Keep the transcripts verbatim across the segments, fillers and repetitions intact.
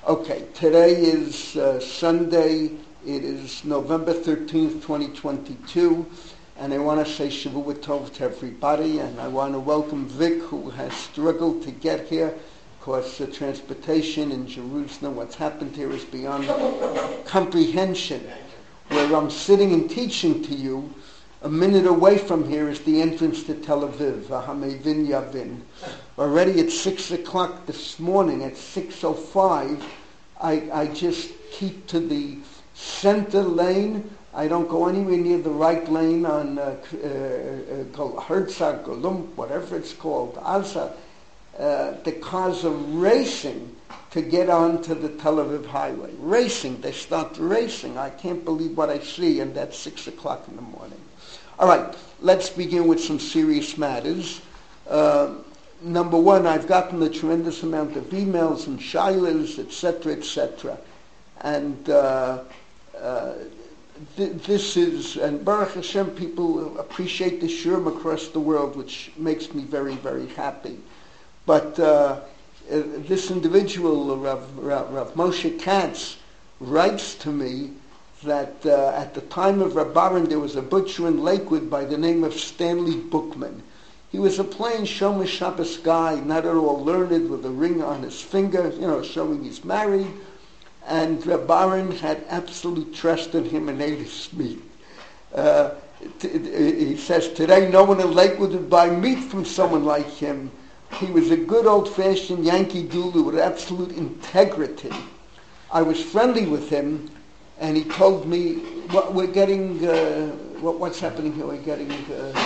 Okay, today is uh, Sunday. It is November thirteenth, twenty twenty-two, and I want to say Shavua Tov to everybody, and I want to welcome Vic, who has struggled to get here because the transportation in Jerusalem, what's happened here is beyond comprehension. Where I'm sitting and teaching to you, a minute away from here is the entrance to Tel Aviv, Hamevin Yavin. Already at six o'clock this morning, at six oh five, I, I just keep to the center lane. I don't go anywhere near the right lane on uh, uh, uh, Herzog, Golump, whatever it's called, Alza. Uh, the cars are racing to get onto the Tel Aviv highway. Racing, they start racing. I can't believe what I see, and that's six o'clock in the morning. All right, let's begin with some serious matters. Uh, number one, I've gotten a tremendous amount of emails and shilas, et cetera, et cetera. And uh, uh, th- this is, and Baruch Hashem, people appreciate the shurim across the world, which makes me very, very happy. But uh, uh, this individual, Rav, Rav, Rav Moshe Katz, writes to me that uh, at the time of Reb Aaron, there was a butcher in Lakewood by the name of Stanley Bookman. He was a plain Shomer Shabbos guy, not at all learned, with a ring on his finger, you know, showing he's married. And Reb Aaron had absolute trust in him and ate his meat. Uh, t- t- he says, today no one in Lakewood would buy meat from someone like him. He was a good old-fashioned Yankee Doodle with absolute integrity. I was friendly with him, and he told me, what we're getting, uh, what, what's happening here? We're getting, uh,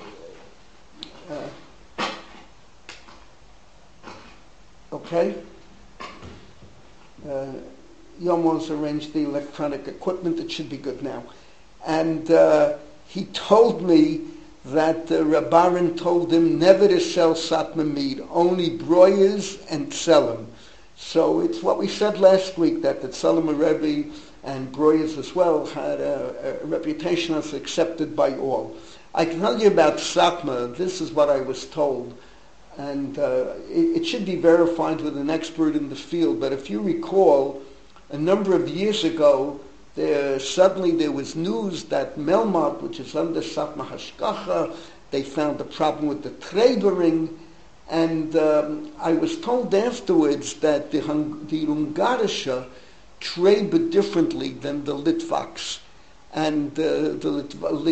uh, okay? Uh, Yomo's arranged the electronic equipment. It should be good now. And uh, he told me that uh, Reb Aaron told him never to sell Satmar meat, only broilers and sell them. So it's what we said last week, that the Tzalem Rebbe and broilers as well had a, a reputation as accepted by all. I can tell you about Satmar. This is what I was told, and uh, it, it should be verified with an expert in the field. But if you recall, a number of years ago, there suddenly there was news that Melmot, which is under Satmar Hashgacha, they found a problem with the Trebering. And um, I was told afterwards that the, the Ungarische trade differently than the Litvaks. And uh, the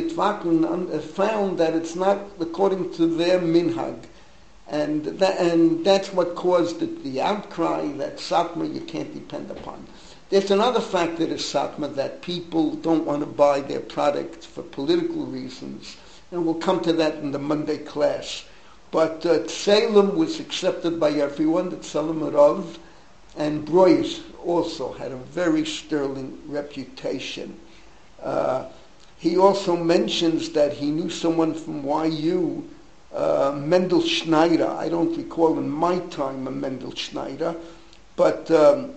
Litvaken found that it's not according to their minhag. And, that, and that's what caused the, the outcry that Satmar you can't depend upon. There's another factor to Satmar, that people don't want to buy their product for political reasons. And we'll come to that in the Monday class. But uh, Tselem was accepted by everyone, the Tselem Rav, and Broyes also had a very sterling reputation. Uh, he also mentions that he knew someone from Y U, uh, Mendel Schneider. I don't recall in my time a Mendel Schneider, but um,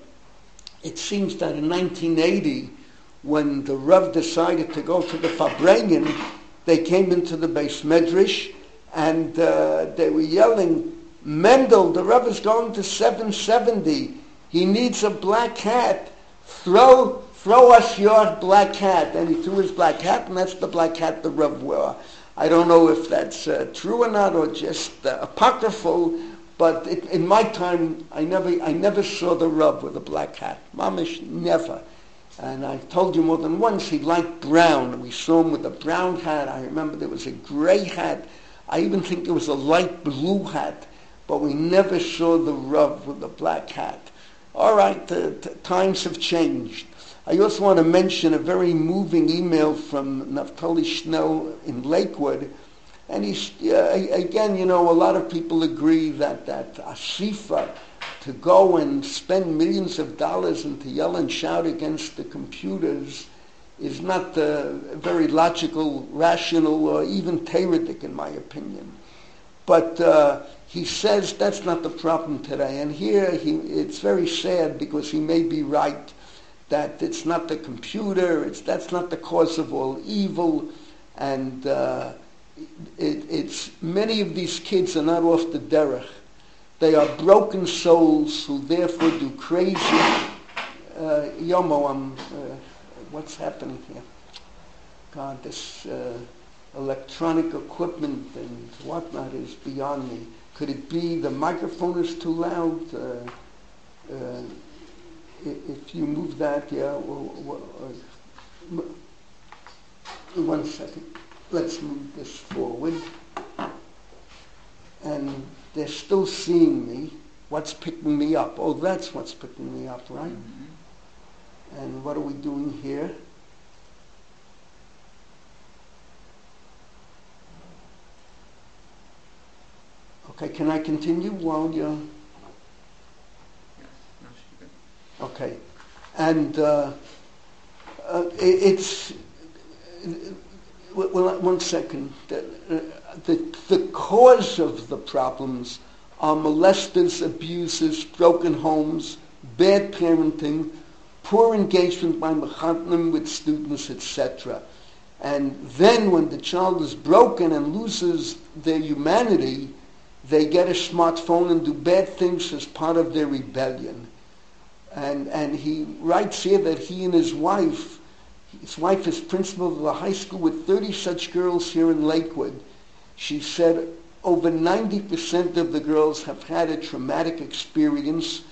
it seems that in nineteen eighty, when the Rav decided to go to the Farbrengen, they came into the Beis Medrash, and uh, they were yelling, Mendel, the Rav is going to seven seventy. He needs a black hat. Throw throw us your black hat. And he threw his black hat, and that's the black hat the Rav wore. I don't know if that's uh, true or not, or just uh, apocryphal, but it, in my time, I never I never saw the Rav with a black hat. Mamish, never. And I've told you more than once, he liked brown. We saw him with a brown hat. I remember there was a gray hat. I even think there was a light blue hat, but we never saw the Rav with a black hat. All right, the t- times have changed. I also want to mention a very moving email from Naftali Schnell in Lakewood. And he's, uh, again, you know, a lot of people agree that that Asifa, to go and spend millions of dollars and to yell and shout against the computers, is not uh, very logical, rational, or even Tairidic, in my opinion. But uh, he says that's not the problem today. And here he, it's very sad, because he may be right, that it's not the computer, it's that's not the cause of all evil, and uh, it, it's many of these kids are not off the derech. They are broken souls who therefore do crazy. Uh, Yomo, I'm, uh, what's happening here? God, this uh, electronic equipment and whatnot is beyond me. Could it be the microphone is too loud? Uh, uh, if you move that, yeah. Well, well, uh, one second. Let's move this forward. And they're still seeing me. What's picking me up? Oh, that's what's picking me up, right? Mm-hmm. And what are we doing here? Okay, can I continue while you're... Okay. And uh, uh, it, it's... Well, one second. The, the, the cause of the problems are molesters, abusers, broken homes, bad parenting, poor engagement by mechatnim with students, et cetera. And then when the child is broken and loses their humanity, they get a smartphone and do bad things as part of their rebellion. And, and he writes here that he and his wife, his wife is principal of a high school with thirty such girls here in Lakewood. She said over ninety percent of the girls have had a traumatic experience,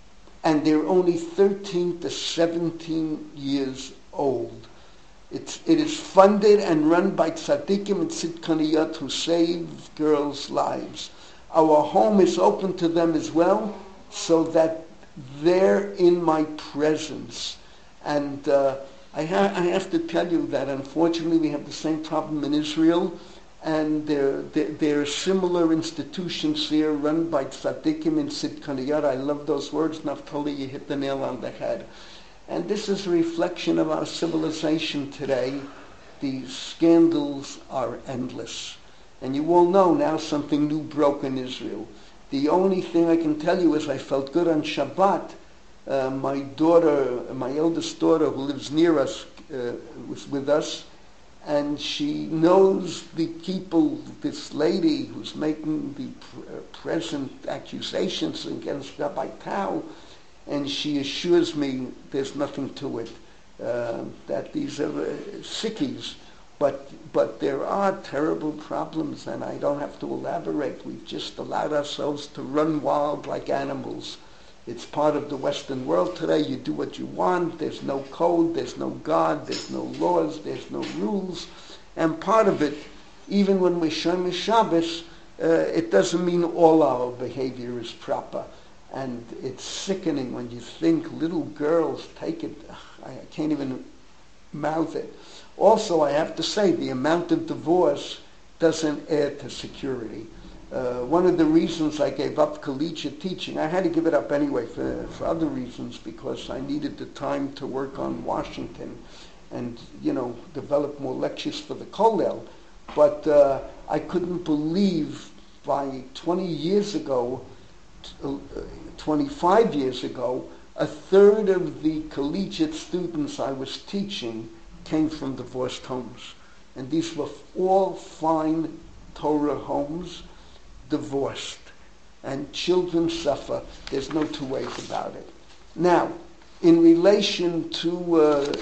and they're only thirteen to seventeen years old. It's, it is funded and run by tzaddikim and tzidkaniyot who save girls' lives. Our home is open to them as well, so that they're in my presence. And uh, I, ha- I have to tell you that unfortunately we have the same problem in Israel, and there, there, there are similar institutions here run by tzaddikim and tzidkaniyot. I love those words. Naftali, you hit the nail on the head. And this is a reflection of our civilization today. These scandals are endless. And you all know now something new broke in Israel. The only thing I can tell you is I felt good on Shabbat. Uh, my daughter, my eldest daughter who lives near us, uh, was with us, and she knows the people, this lady who's making the pr- uh, present accusations against Rabbi Tau, and she assures me there's nothing to it, uh, that these are uh, sickies. But, but there are terrible problems, and I don't have to elaborate. We've just allowed ourselves to run wild like animals. It's part of the Western world today. You do what you want. There's no code. There's no God. There's no laws. There's no rules. And part of it, even when we Shomer Shabbos, uh, it doesn't mean all our behavior is proper. And it's sickening when you think little girls take it. Ugh, I can't even mouth it. Also, I have to say, the amount of divorce doesn't add to security. Uh, one of the reasons I gave up collegiate teaching, I had to give it up anyway for, for other reasons, because I needed the time to work on Washington and, you know, develop more lectures for the Kollel. But uh, I couldn't believe by twenty years ago, uh, twenty-five years ago, a third of the collegiate students I was teaching came from divorced homes. And these were all fine Torah homes, divorced. And children suffer. There's no two ways about it. Now, in relation to uh,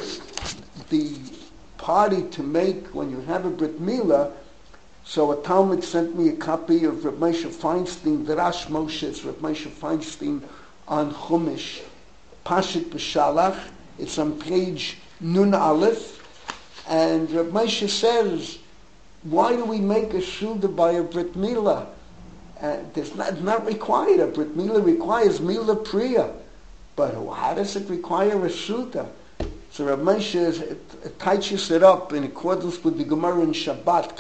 the party to make when you have a Brit Milah, so a Talmud sent me a copy of Reb Moshe Feinstein, the Rash Moshe, it's Reb Moshe Feinstein on Chumash, Pashit B'Shalach. It's on page Nun Aleph. And Reb Moshe says, why do we make a Suda by a Brit Milah? Uh, it's not, not required. A Brit Milah requires Milah Priya. But how does it require a Suda? So Reb Moshe touches it up in accordance with the Gemara in Shabbat,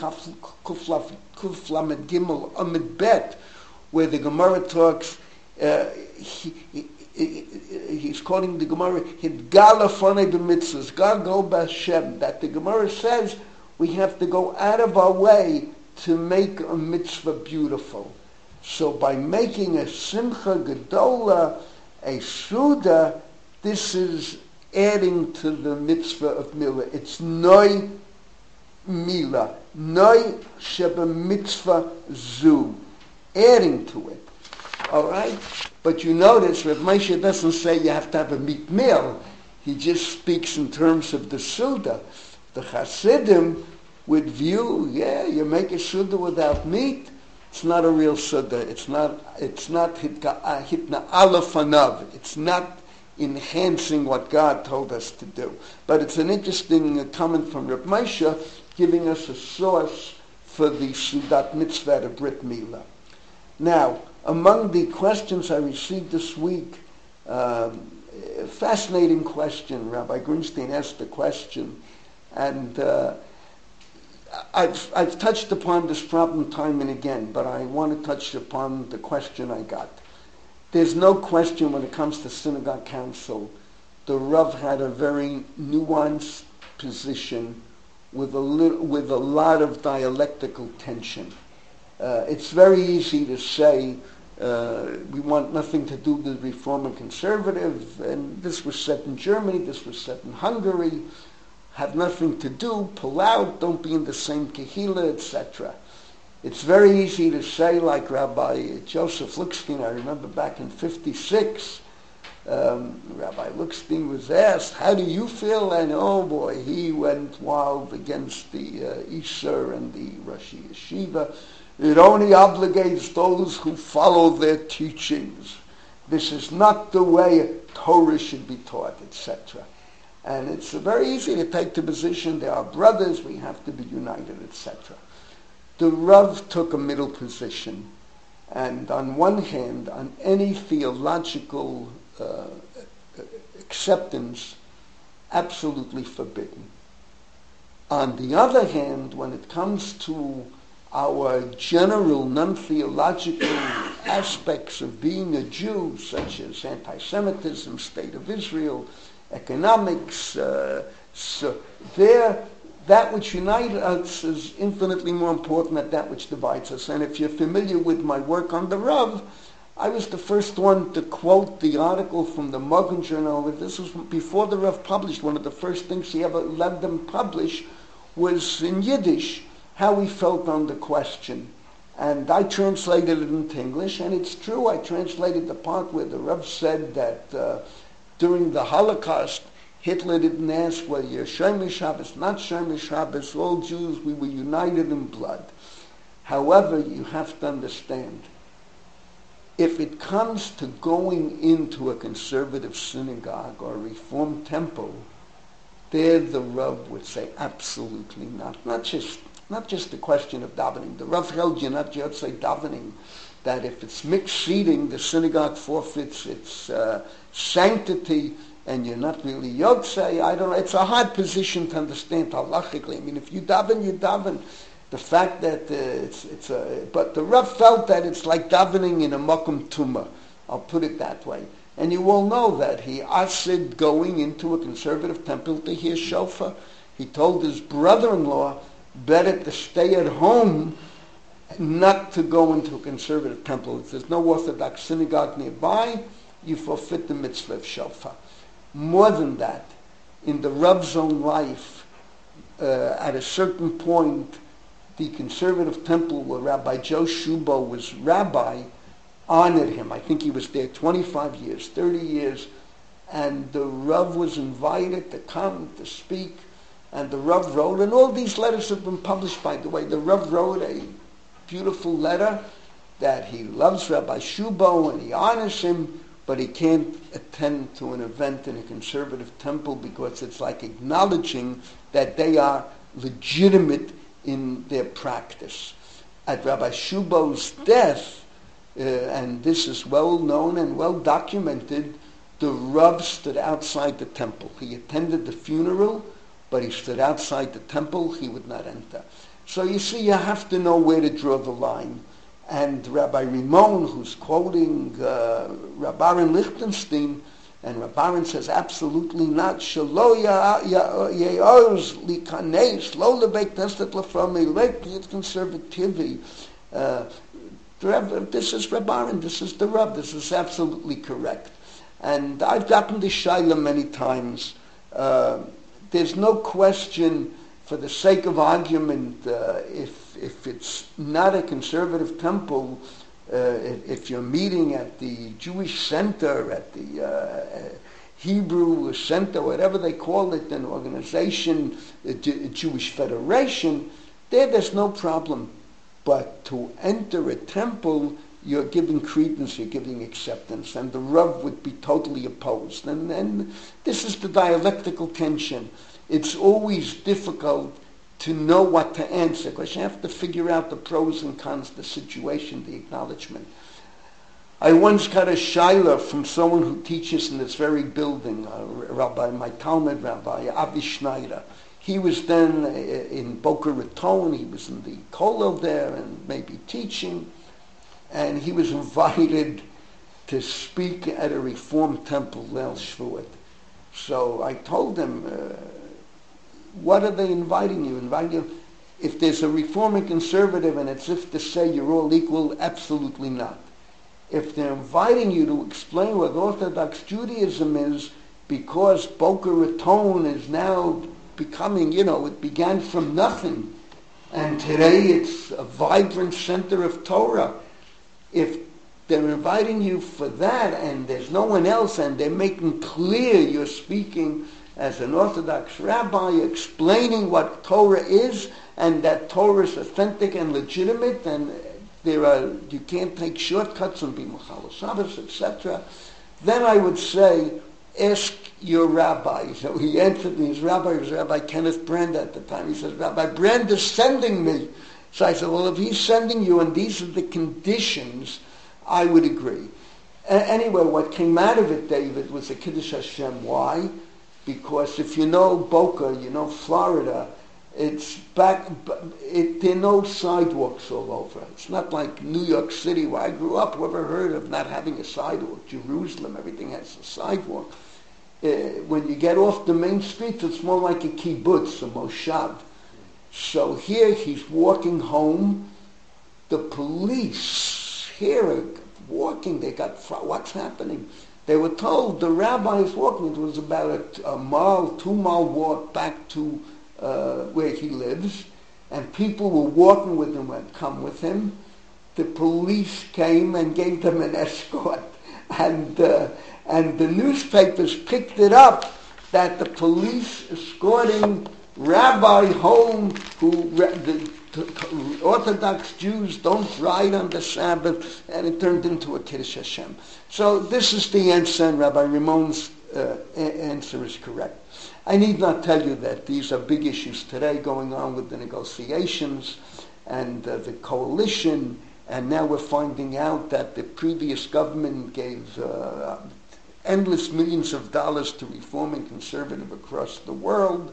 Kuf Lamed Gimel Amid Bet, where the Gemara talks, uh, he, he, he, he's quoting the Gemara, Hidgala Fonei B'mitzvahs, God go b'Hashem, that the Gemara says we have to go out of our way to make a mitzvah beautiful. So by making a Simcha Gedola, a Suda, this is adding to the mitzvah of Milah. It's Noi Milah. Noi Sheba Mitzvah Zu. Adding to it. All right? But you notice Rav Moshe doesn't say you have to have a meat meal. He just speaks in terms of the Suda. The Hasidim would view, yeah, you make a Suda without meat, it's not a real Suda. It's not, it's not hitna alafanav. It's not enhancing what God told us to do. But it's an interesting uh, comment from Rav Moshe giving us a source for the Sudat Mitzvah, the Brit Milah. Now, among the questions I received this week, um, a fascinating question. Rabbi Grunstein asked the question, and uh, I've, I've touched upon this problem time and again, but I want to touch upon the question I got. There's no question when it comes to synagogue council, the Rav had a very nuanced position with a, little, with a lot of dialectical tension. Uh, it's very easy to say uh, we want nothing to do with Reform and Conservative, and this was said in Germany, this was said in Hungary, have nothing to do, pull out, don't be in the same kehillah, et cetera. It's very easy to say, like Rabbi Joseph Lookstein, I remember back in fifty-six, um, Rabbi Lookstein was asked, how do you feel? And oh boy, he went wild against the uh, Isser and the Rosh Yeshiva. It only obligates those who follow their teachings. This is not the way Torah should be taught, et cetera. And it's very easy to take the position, they are brothers, we have to be united, et cetera. The Rav took a middle position, and on one hand, on any theological uh, acceptance, absolutely forbidden. On the other hand, when it comes to our general non-theological aspects of being a Jew, such as anti-Semitism, State of Israel, economics, uh, so there, that which unites us is infinitely more important than that which divides us. And if you're familiar with my work on the Rav, I was the first one to quote the article from the Morgan Journal. This was before the Rav published. One of the first things he ever let them publish was in Yiddish, how he felt on the question. And I translated it into English, and it's true. I translated the part where the Rav said that uh, during the Holocaust, Hitler didn't ask whether you're Shomer Shabbos, not Shomer Shabbos, all Jews, we were united in blood. However, you have to understand, if it comes to going into a conservative synagogue or a Reform temple, there the Rav would say absolutely not. Not just not just the question of davening. The Rav held you not just say davening, that if it's mixed seating, the synagogue forfeits its uh, sanctity, and you're not really yotzei. I don't know. It's a hard position to understand halachically. I mean, if you daven, you daven. The fact that uh, it's it's a, but the Rav felt that it's like davening in a makom tumah. I'll put it that way. And you all know that he asked going into a conservative temple to hear shofar. He told his brother-in-law better to stay at home, not to go into a conservative temple. If there's no Orthodox synagogue nearby, you forfeit the mitzvah of shofar. More than that, in the Rav's own life, uh, at a certain point, the conservative temple where Rabbi Joe Shubo was rabbi honored him. I think he was there twenty-five years, thirty years, and the Rav was invited to come to speak, and the Rav wrote, and all these letters have been published, by the way. The Rav wrote a beautiful letter that he loves Rabbi Shubo and he honors him, but he can't attend to an event in a conservative temple because it's like acknowledging that they are legitimate in their practice. At Rabbi Shubo's death, uh, and this is well known and well documented, the Rav stood outside the temple. He attended the funeral, but he stood outside the temple. He would not enter. So you see, you have to know where to draw the line. And Rabbi Rimon, who's quoting uh, Rabbaran Lichtenstein, and Rabbaran says, absolutely not. Shelo ye'oz likanes lo lebeit knesset leframi lekiyat conservativi. This is Rabbaran. This is the Rav. This is absolutely correct. And I've gotten this shaila many times. Uh, there's no question, for the sake of argument, uh, if if it's not a conservative temple, uh, if, if you're meeting at the Jewish Center, at the uh, Hebrew Center, whatever they call it, an organization, a Jewish Federation, there there's no problem. But to enter a temple, you're giving credence, you're giving acceptance, and the Rav would be totally opposed. And then this is the dialectical tension. It's always difficult to know what to answer, because you have to figure out the pros and cons, the situation, the acknowledgement. I once got a shaila from someone who teaches in this very building, uh, Rabbi, my Talmud Rabbi, Avi Schneider. He was then in Boca Raton, he was in the kollel there and maybe teaching, and he was invited to speak at a Reform temple, Leil Shvuot. So I told him, uh, what are they inviting you? Inviting you? If there's a Reform and Conservative and it's if to say you're all equal, absolutely not. If they're inviting you to explain what Orthodox Judaism is, because Boca Raton is now becoming, you know, it began from nothing, and today it's a vibrant center of Torah. If they're inviting you for that and there's no one else and they're making clear you're speaking as an Orthodox rabbi, explaining what Torah is and that Torah is authentic and legitimate, and there are, you can't take shortcuts and be Machal Shabbos, et cetera, then I would say, ask your rabbi. So he answered me, his rabbi was Rabbi Kenneth Brand at the time. He says, Rabbi Brand is sending me. So I said, well, if he's sending you and these are the conditions, I would agree. A- anyway, what came out of it, David, was a Kiddush Hashem. Why? Because if you know Boca, you know Florida, it's back, it, there are no sidewalks all over. It's not like New York City where I grew up. Whoever heard of not having a sidewalk? Jerusalem, everything has a sidewalk. Uh, when you get off the main street, it's more like a kibbutz, a moshav. So here he's walking home. The police here are walking. They got, what's happening? They were told the rabbi is walking. It was about a, a mile, two mile walk back to uh, where he lives. And people were walking with him and come with him. The police came and gave them an escort. And, uh, and the newspapers picked it up that the police escorting rabbi home, who the, the Orthodox Jews don't ride on the Sabbath, and it turned into a Kiddush Hashem. So this is the answer, and Rabbi Ramon's uh, a- answer is correct. I need not tell you that these are big issues today going on with the negotiations and uh, the coalition, and now we're finding out that the previous government gave uh, endless millions of dollars to Reform and Conservative across the world.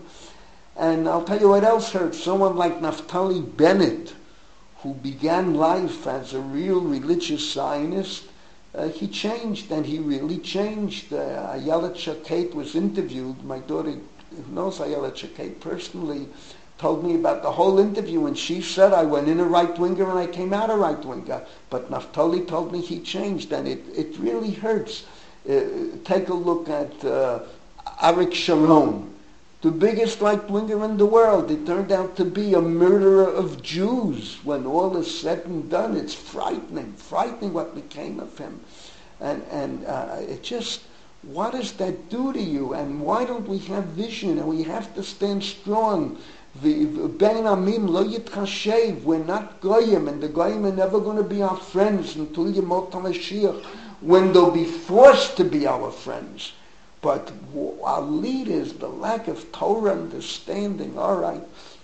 And I'll tell you what else hurts. Someone like Naftali Bennett, who began life as a real religious Zionist, uh, he changed, and he really changed. Uh, Ayelet Shaked was interviewed. My daughter, who knows Ayelet Shaked personally, told me about the whole interview, and she said, I went in a right-winger and I came out a right-winger. But Naftali told me he changed, and it, it really hurts. Uh, take a look at uh, Arik Sharon, the biggest right-winger in the world. It turned out to be a murderer of Jews. When all is said and done, it's frightening, frightening what became of him. And, and uh, it just, what does that do to you? And why don't we have vision? And we have to stand strong. The Ben Amim lo yitchashev. We're not goyim, and the goyim are never going to be our friends until Yemot HaMashiach, when they'll be forced to be our friends. But our leaders, the lack of Torah understanding, all right,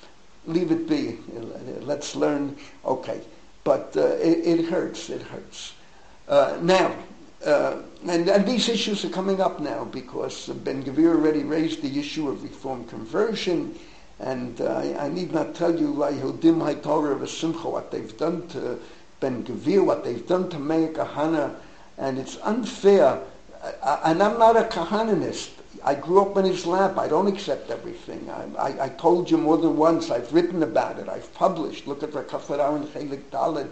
leave it be. Let's learn, okay. But uh, it, it hurts, it hurts. Uh, now, uh, and, and these issues are coming up now because Ben Gvir already raised the issue of Reform conversion, and uh, I need not tell you, Yehudim HaTorah v'Simcha, what they've done to Ben Gvir, what they've done to Meir Kahana, and it's unfair. I, and I'm not a Kahananist. I grew up in his lap. I don't accept everything. I, I, I told you more than once. I've written about it. I've published. Look at Rakafar and Chelik Dalet.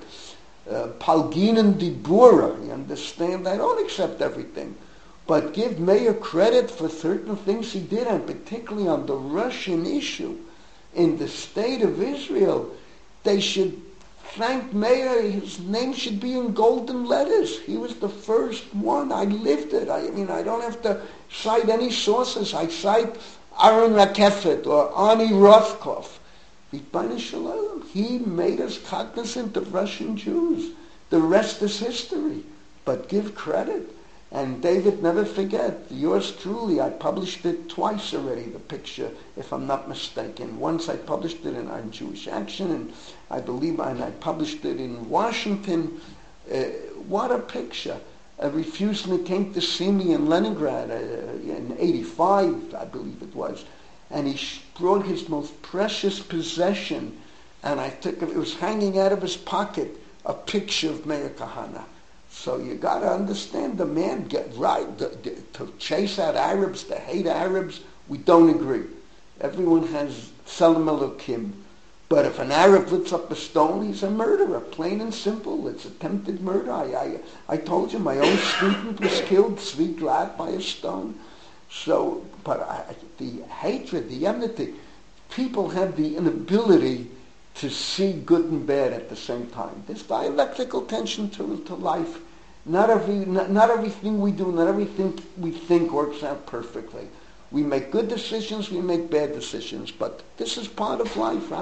Palginen Dibura. You understand? I don't accept everything. But give Meir credit for certain things he did, and particularly on the Russian issue in the state of Israel. They should thank Meir, his name should be in golden letters. He was the first one. I lived it. I mean, I don't have to cite any sources. I cite Aaron Rakefet or Ani Rothkopf. He made us cognizant of Russian Jews. The rest is history. But give credit. And David, never forget, yours truly, I published it twice already, the picture, if I'm not mistaken. Once I published it in our Jewish Action, and I believe and I published it in Washington. Uh, what a picture. A refuseling came to see me in Leningrad uh, in eighty-five, I believe it was. And he brought his most precious possession, and I took it, it was hanging out of his pocket, a picture of Meir Kahane. So you got to understand the man, get right, the, the, to chase out Arabs, to hate Arabs, we don't agree. Everyone has Tselem Elokim. But if an Arab lifts up a stone, he's a murderer, plain and simple. It's attempted murder. I, I, I told you my own student was killed, Tzvi Glad, by a stone. So, but I, the hatred, the enmity, people have the inability to see good and bad at the same time. There's dialectical tension to, to life. Not every, not, not everything we do, not everything we think works out perfectly. We make good decisions, we make bad decisions, but this is part of life.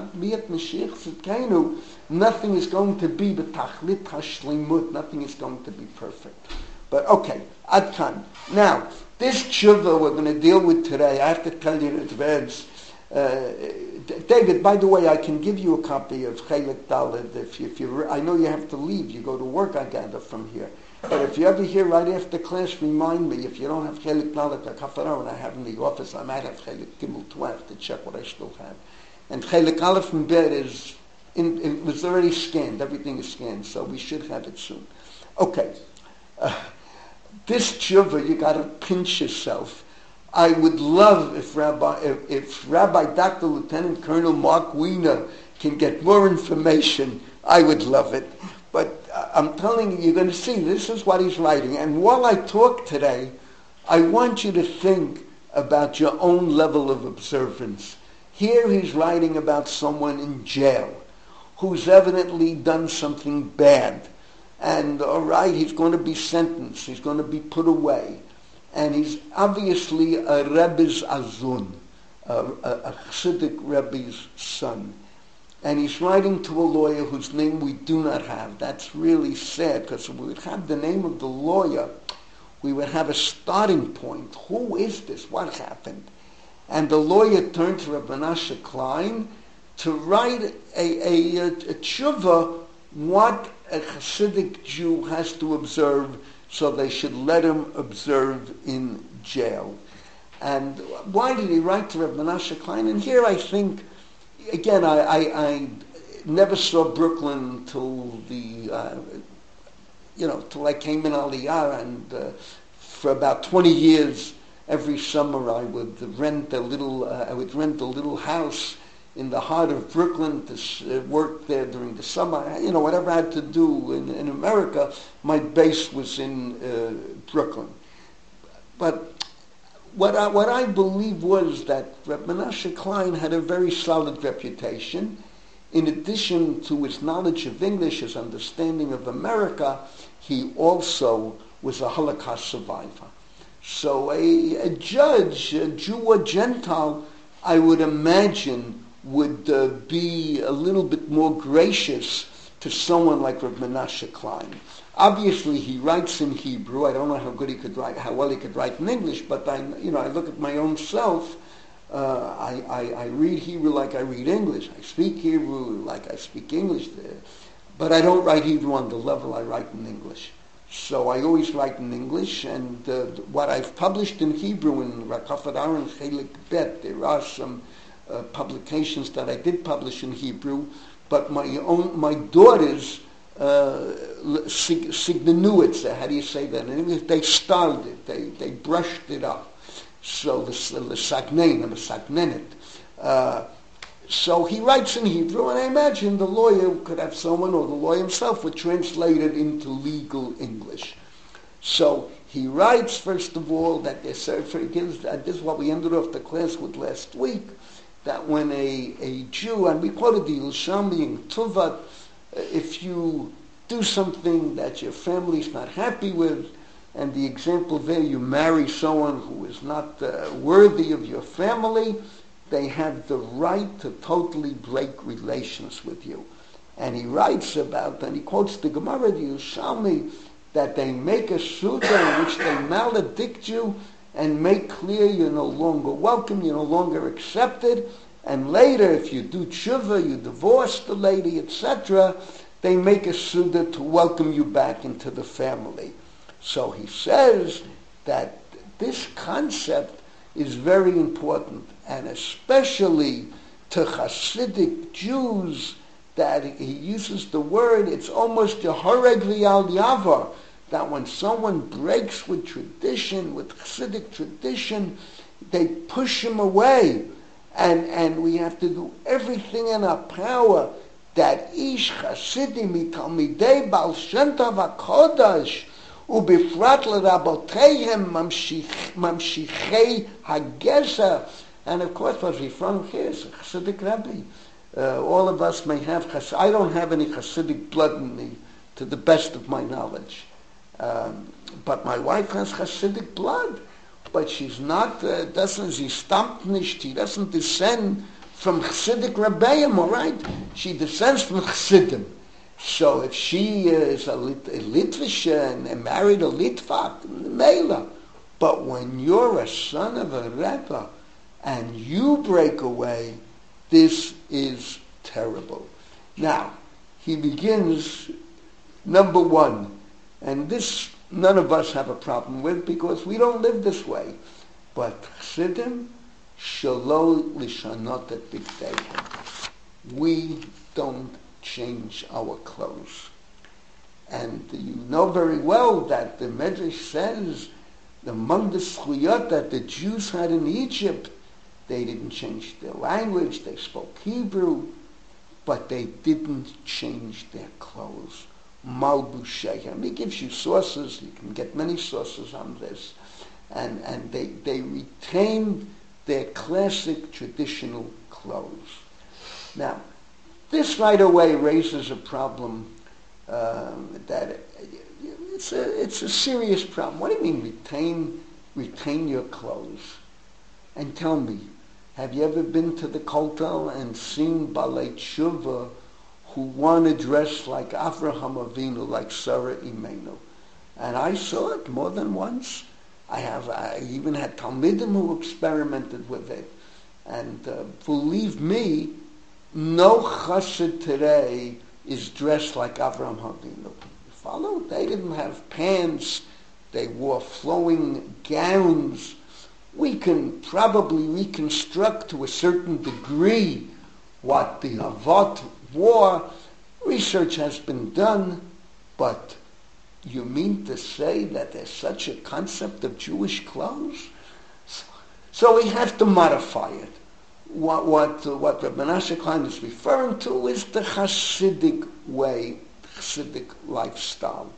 Nothing is going to be b'tachlit hashlimut. Nothing is going to be perfect. But okay, ad kan. Now, this tshuva we're going to deal with today, I have to tell you in advance. Uh, David, by the way, I can give you a copy of Chelik Daled if you, if you, I know you have to leave. You go to work, I gather, from here. But if you're ever here right after class, remind me. If you don't have Chelik Daled, the Kafara, and I have in the office, I might have Chelik Gimel twelve to check what I still have. And Chelik Aleph in bed is, in, it was already scanned. Everything is scanned, so we should have it soon. Okay. Uh, this tshuva, you got to pinch yourself. I would love if Rabbi, if, if Rabbi Doctor Lieutenant Colonel Mark Wiener can get more information. I would love it. But uh, I'm telling you, you're going to see, this is what he's writing. And while I talk today, I want you to think about your own level of observance. Here he's writing about someone in jail who's evidently done something bad. And all right, he's going to be sentenced. He's going to be put away. And he's obviously a Rebbe's Azun, a, a, a Chassidic Rebbe's son. And he's writing to a lawyer whose name we do not have. That's really sad, because if we would have the name of the lawyer, we would have a starting point. Who is this? What happened? And the lawyer turned to Rabbi Menashe Klein to write a, a, a, a tshuva, what a Chassidic Jew has to observe, so they should let him observe in jail. And why did he write to Rabbi Menashe Klein? And here I think, again, I, I, I never saw Brooklyn till the, uh, you know, till I came in Aliyah, and uh, for about twenty years, every summer I would rent a little, uh, I would rent a little house in the heart of Brooklyn to uh, work there during the summer. You know, whatever I had to do in, in America, my base was in uh, Brooklyn. But what I, what I believe was that Reb Menashe Klein had a very solid reputation. In addition to his knowledge of English, his understanding of America, he also was a Holocaust survivor. So a, a judge, a Jew or Gentile, I would imagine, would uh, be a little bit more gracious to someone like Reb Menashe Klein. Obviously, he writes in Hebrew. I don't know how good he could write, how well he could write in English, but I, you know, I look at my own self. Uh, I, I, I read Hebrew like I read English. I speak Hebrew like I speak English. But I don't write Hebrew on the level I write in English. So I always write in English, and uh, what I've published in Hebrew in Rakafat Aaron Chelik Bet, there are some uh, publications that I did publish in Hebrew, but my own, my daughters, uh, Signanuitza, how do you say that in English? They styled it, they, they brushed it up. So the Sagnen, the Sagnenet. Uh, so he writes in Hebrew, and I imagine the lawyer could have someone, or the lawyer himself would translate it into legal English. So he writes, first of all, that this is what we ended off the class with last week, that when a, a Jew, and we quoted the Yerushalmi in Tuvat, if you do something that your family's not happy with, and the example there, you marry someone who is not uh, worthy of your family, they have the right to totally break relations with you. And he writes about, and he quotes the Gemara, the Yerushalmi, that they make a suda in which they maledict you and make clear you're no longer welcome, you're no longer accepted, and later, if you do tshuva, you divorce the lady, et cetera, they make a suda to welcome you back into the family. So he says that this concept is very important, and especially to Hasidic Jews, that he uses the word, it's almost a horeg v'al yavar, that when someone breaks with tradition, with Hasidic tradition, they push him away. And, and we have to do everything in our power that ish Hasidi mitalmidei Baal Shem Tov HaKodesh ubifrat l'raboteihem mamshichei hagezer. And of course, what we from here is a Hasidic Rebbe. Uh, all of us may have Hasidic. I don't have any Hasidic blood in me, to the best of my knowledge. Um, but my wife has Hasidic blood. But she's not, uh, doesn't, she stammt nicht, she doesn't descend from Chassidic Rebbeim, all right? She descends from Chassidim. So if she uh, is a, Lit- a Litvisha and, and married a Litvak, Mela. But when you're a son of a Rebbe and you break away, this is terrible. Now, he begins, number one, and this none of us have a problem with because we don't live this way. But Chassidim, shelo lishanot et bigdeihem. We don't change our clothes. And you know very well that the Medrash says among the zchuyot that the Jews had in Egypt, they didn't change their language, they spoke Hebrew, but they didn't change their clothes. Malbushayim. He gives you sources, you can get many sources on this. And, and they, they retained their classic traditional clothes. Now, this right away raises a problem um, that it's a, it's a serious problem. What do you mean retain, retain your clothes? And tell me, have you ever been to the Kotel and seen Balei Tshuva who want to dress like Avraham Avinu, like Sarah Imenu? And I saw it more than once. I have I even had Talmidim who experimented with it. And uh, believe me, no chassid today is dressed like Avraham Avinu. You follow? They didn't have pants. They wore flowing gowns. We can probably reconstruct to a certain degree what the Avot wore. Research has been done, but you mean to say that there's such a concept of Jewish clothes? So we have to modify it. What what uh, what Rabbi Menashe Klein is referring to is the Hasidic way, the Hasidic lifestyle.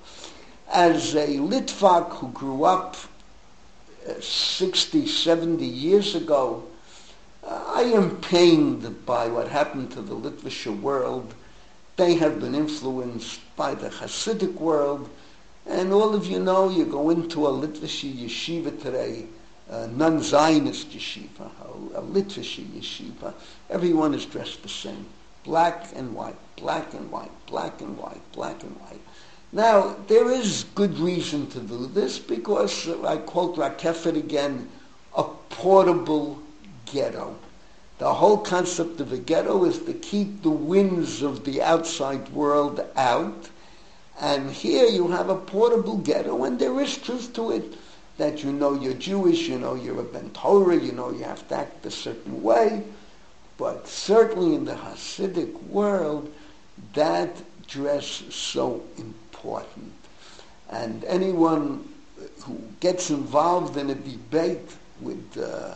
As a Litvak who grew up uh, sixty, seventy years ago, uh, I am pained by what happened to the Litvish world. They have been influenced by the Hasidic world. And all of you know, you go into a Litvish yeshiva today, a non-Zionist yeshiva, a, a Litvish yeshiva, everyone is dressed the same. Black and white, black and white, black and white, black and white. Now, there is good reason to do this because, uh, I quote Rakefet again, a portable ghetto. The whole concept of a ghetto is to keep the winds of the outside world out. And here you have a portable ghetto, and there is truth to it, that you know you're Jewish, you know you're a Ben Torah, you know you have to act a certain way. But certainly in the Hasidic world, that dress is so important. And anyone who gets involved in a debate with uh,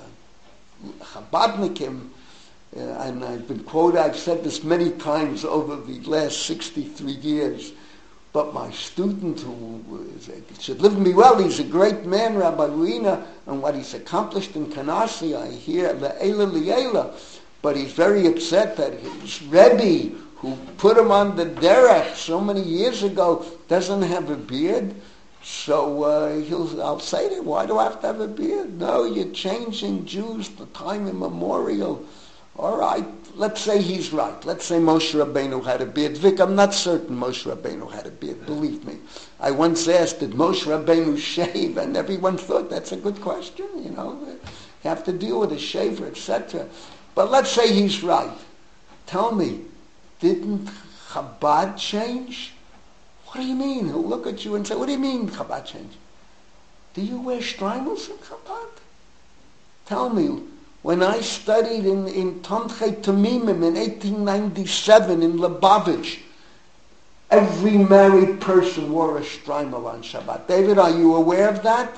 Chabadnikim, uh, and I've been quoted, I've said this many times over the last sixty-three years, but my student, who is a, should live me well, he's a great man, Rabbi Ruina, and what he's accomplished in Kanasi, I hear Le'ela Le'ela, but he's very upset that his Rebbe, who put him on the derech so many years ago doesn't have a beard, so uh, he'll, I'll say to him, why do I have to have a beard? No, you're changing Jews to time immemorial. All right, let's say he's right. Let's say Moshe Rabbeinu had a beard. Vic, I'm not certain Moshe Rabbeinu had a beard, believe me. I once asked, did Moshe Rabbeinu shave? And everyone thought that's a good question, you know. You have to deal with a shaver, et cetera. But let's say he's right. Tell me, didn't Chabad change? What do you mean? He'll look at you and say, what do you mean Chabad changed? Do you wear streimels in Chabad? Tell me, when I studied in, in Tomchei Tamimim in eighteen ninety-seven in Lubavitch, every married person wore a streimel on Shabbat. David, are you aware of that?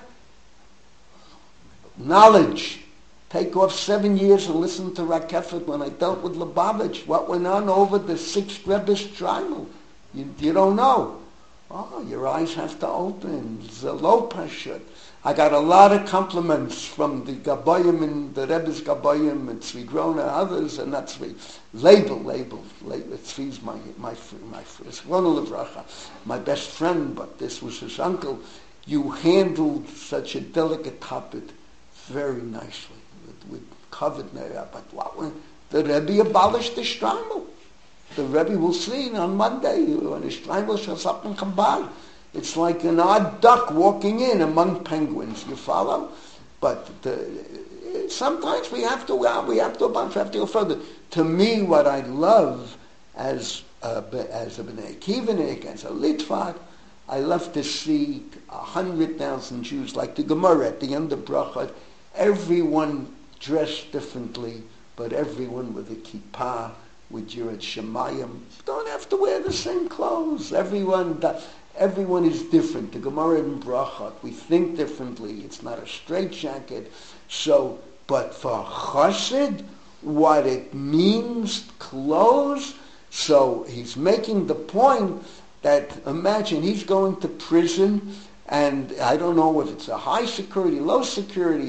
Knowledge. Take off seven years and listen to Rakefet when I dealt with Lubavitch. What went on over the sixth Rebbe's streimel? You, you don't know. Oh, your eyes have to open. Zelo Pashut. I got a lot of compliments from the Gabayim and the Rebbe's Gabayim and Tzvi Grona and others, and that's Tzvi. Label, label, label. Tzvi's my, my, my, my, my best friend, but this was his uncle. You handled such a delicate topic very nicely, with, with covered nerve. But what when the Rebbe abolished the Shtreimel? The Rebbe will see on Monday when the Shtreimel shows up in Chabad. It's like an odd duck walking in among penguins. You follow? But the, sometimes we have to. We have to. We have to go further. To me, what I love as a, as a Bnei Akivanik, as a Litvak, I love to see a hundred thousand Jews, like the Gemara at the end of Brachot. Everyone dressed differently, but everyone with a kippah, with Yirat Shemayim. Don't have to wear the same clothes. Everyone. Everyone is different. The Gemara in Brachot, we think differently. It's not a straitjacket. So, but for Chassid, what it means, clothes. So he's making the point that, imagine, he's going to prison, and I don't know if it's a high security, low security.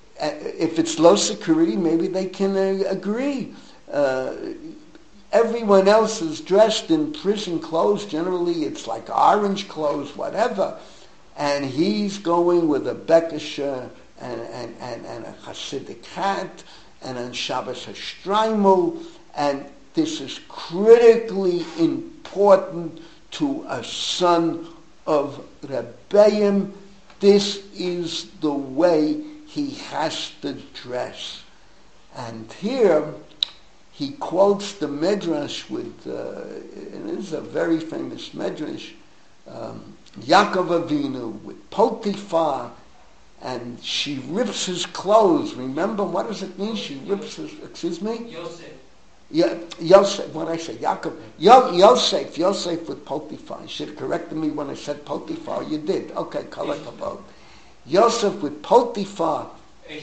If it's low security, maybe they can uh, agree. Uh, Everyone else is dressed in prison clothes. Generally, it's like orange clothes, whatever. And he's going with a bekesher and, and, and, and a Hasidic hat and on Shabbos a shtreimel. And this is critically important to a son of Rebbeim. This is the way he has to dress. And here, he quotes the Medrash with, uh, and it is a very famous Medrash, um, Yaakov Avinu with Potiphar, and she rips his clothes. Remember, what does it mean? She rips his, excuse me? Yosef. Yeah, Yosef, what did I say? Yaakov. Yo, Yosef, Yosef with Potiphar. You should have corrected me when I said Potiphar. You did. Okay, collect the vote. Yosef with Potiphar,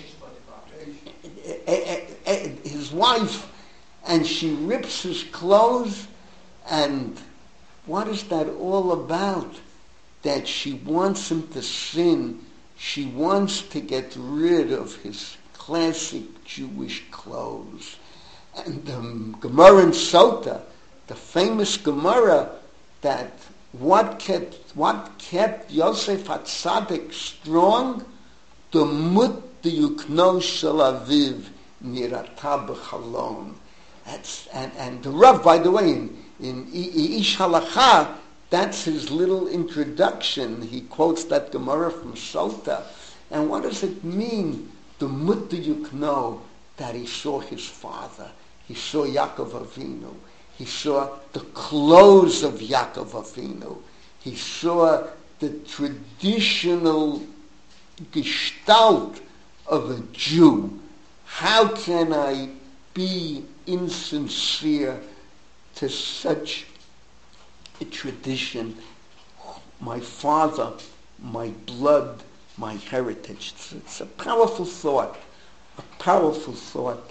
his wife, and she rips his clothes, and what is that all about? That she wants him to sin. She wants to get rid of his classic Jewish clothes. And the Gemara in Sota, the famous Gemara, that what kept what kept Yosef HaTzadik strong? The mut yukno shel aviv nirata b'chalon. That's and, and the Rav, by the way, in, in Ish Halacha, that's his little introduction. He quotes that Gemara from Sota. And what does it mean? The mut yukno, that he saw his father. He saw Yaakov Avinu. He saw the clothes of Yaakov Avinu. He saw the traditional gestalt of a Jew. How can I be insincere to such a tradition? My father, my blood, my heritage. It's, it's a powerful thought. A powerful thought.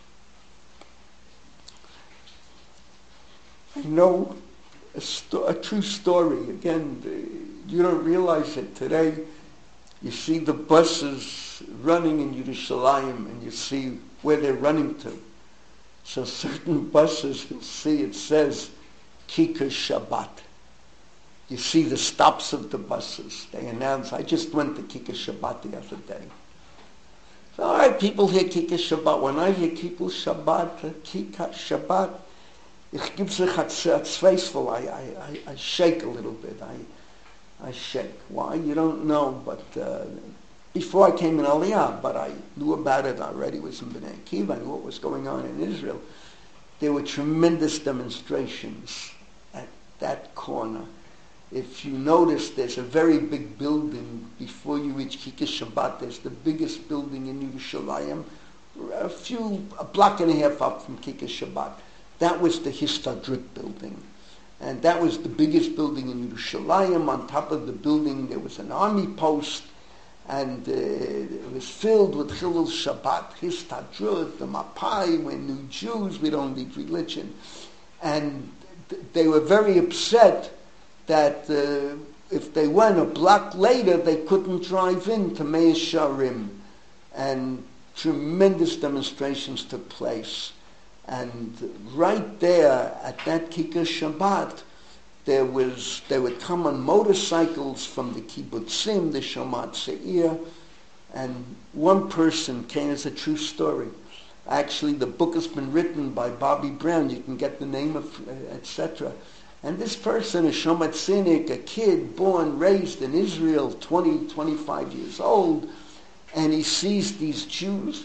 I know a, sto- a true story. Again, the, you don't realize it today. You see the buses running in Yerushalayim, and you see where they're running to. So certain buses, you'll see it says Kikar Shabbat. You see the stops of the buses. They announce, I just went to Kikar Shabbat the other day. So, all right, people hear Kikar Shabbat. When I hear Kikar Shabbat, Kikar Shabbat, ich give sich it's faithful. I, I, I, I shake a little bit. I, I shake. Why? You don't know, but uh, before I came in Aliyah, but I knew about it. I already was in Bnei Akiva. I knew what was going on in Israel. There were tremendous demonstrations at that corner. If you notice, there's a very big building before you reach Kikar Shabbat. There's the biggest building in Yerushalayim, a few, a block and a half up from Kikar Shabbat. That was the Histadrut building. And that was the biggest building in Yerushalayim. On top of the building, there was an army post, and uh, it was filled with Chilul Shabbat, Histadrut, the Mapai. We're new Jews, we don't need religion. And th- they were very upset that uh, if they went a block later, they couldn't drive in to Meir Sharim. And tremendous demonstrations took place. And right there at that Kikar Shabbat, there was they would come on motorcycles from the kibbutzim, the Shomat Seir, and one person came. It's a true story. Actually, the book has been written by Bobby Brown. You can get the name of, uh, et cetera. And this person, a Shomat Tzinik, a kid born, raised in Israel, twenty, twenty-five years old, and he sees these Jews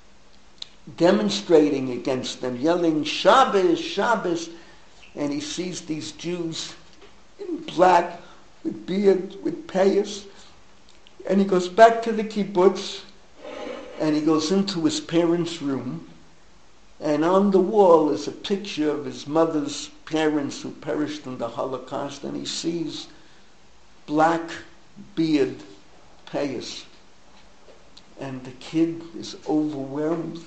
demonstrating against them, yelling, Shabbos, Shabbos, and he sees these Jews in black, with beard, with payas, and he goes back to the kibbutz, and he goes into his parents' room, and on the wall is a picture of his mother's parents who perished in the Holocaust, and he sees black beard, payas, and the kid is overwhelmed.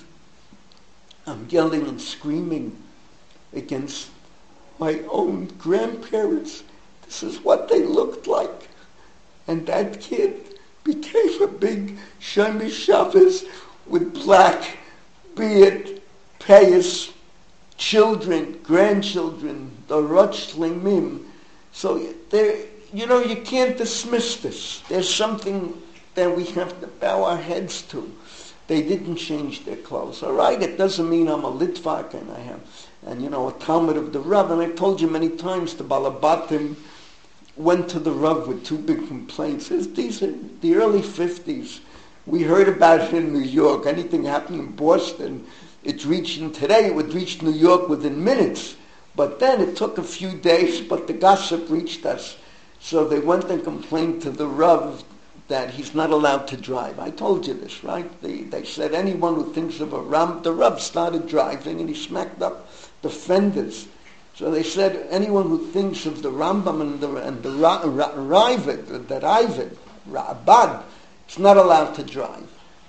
I'm yelling and screaming against my own grandparents. This is what they looked like. And that kid became a big Shomer Shabbos with black beard, payas, children, grandchildren, the Rosh Shlemim. So there, you know, you can't dismiss this. There's something that we have to bow our heads to. They didn't change their clothes. All right, it doesn't mean I'm a Litvak and I have, and you know, a Talmud of the Rav. And I told you many times the Balabatim went to the Rav with two big complaints. These are the early fifties. We heard about it in New York. Anything happened in Boston, it's reaching today. It would reach New York within minutes. But then it took a few days. But the gossip reached us, so they went and complained to the Rav that he's not allowed to drive. I told you this, right? They, they said anyone who thinks of a Ram, the Rav started driving and he smacked up the fenders. So they said anyone who thinks of the Rambam and the, and the Ra, Ra, Ravid, the Ravid, Rabad, is not allowed to drive.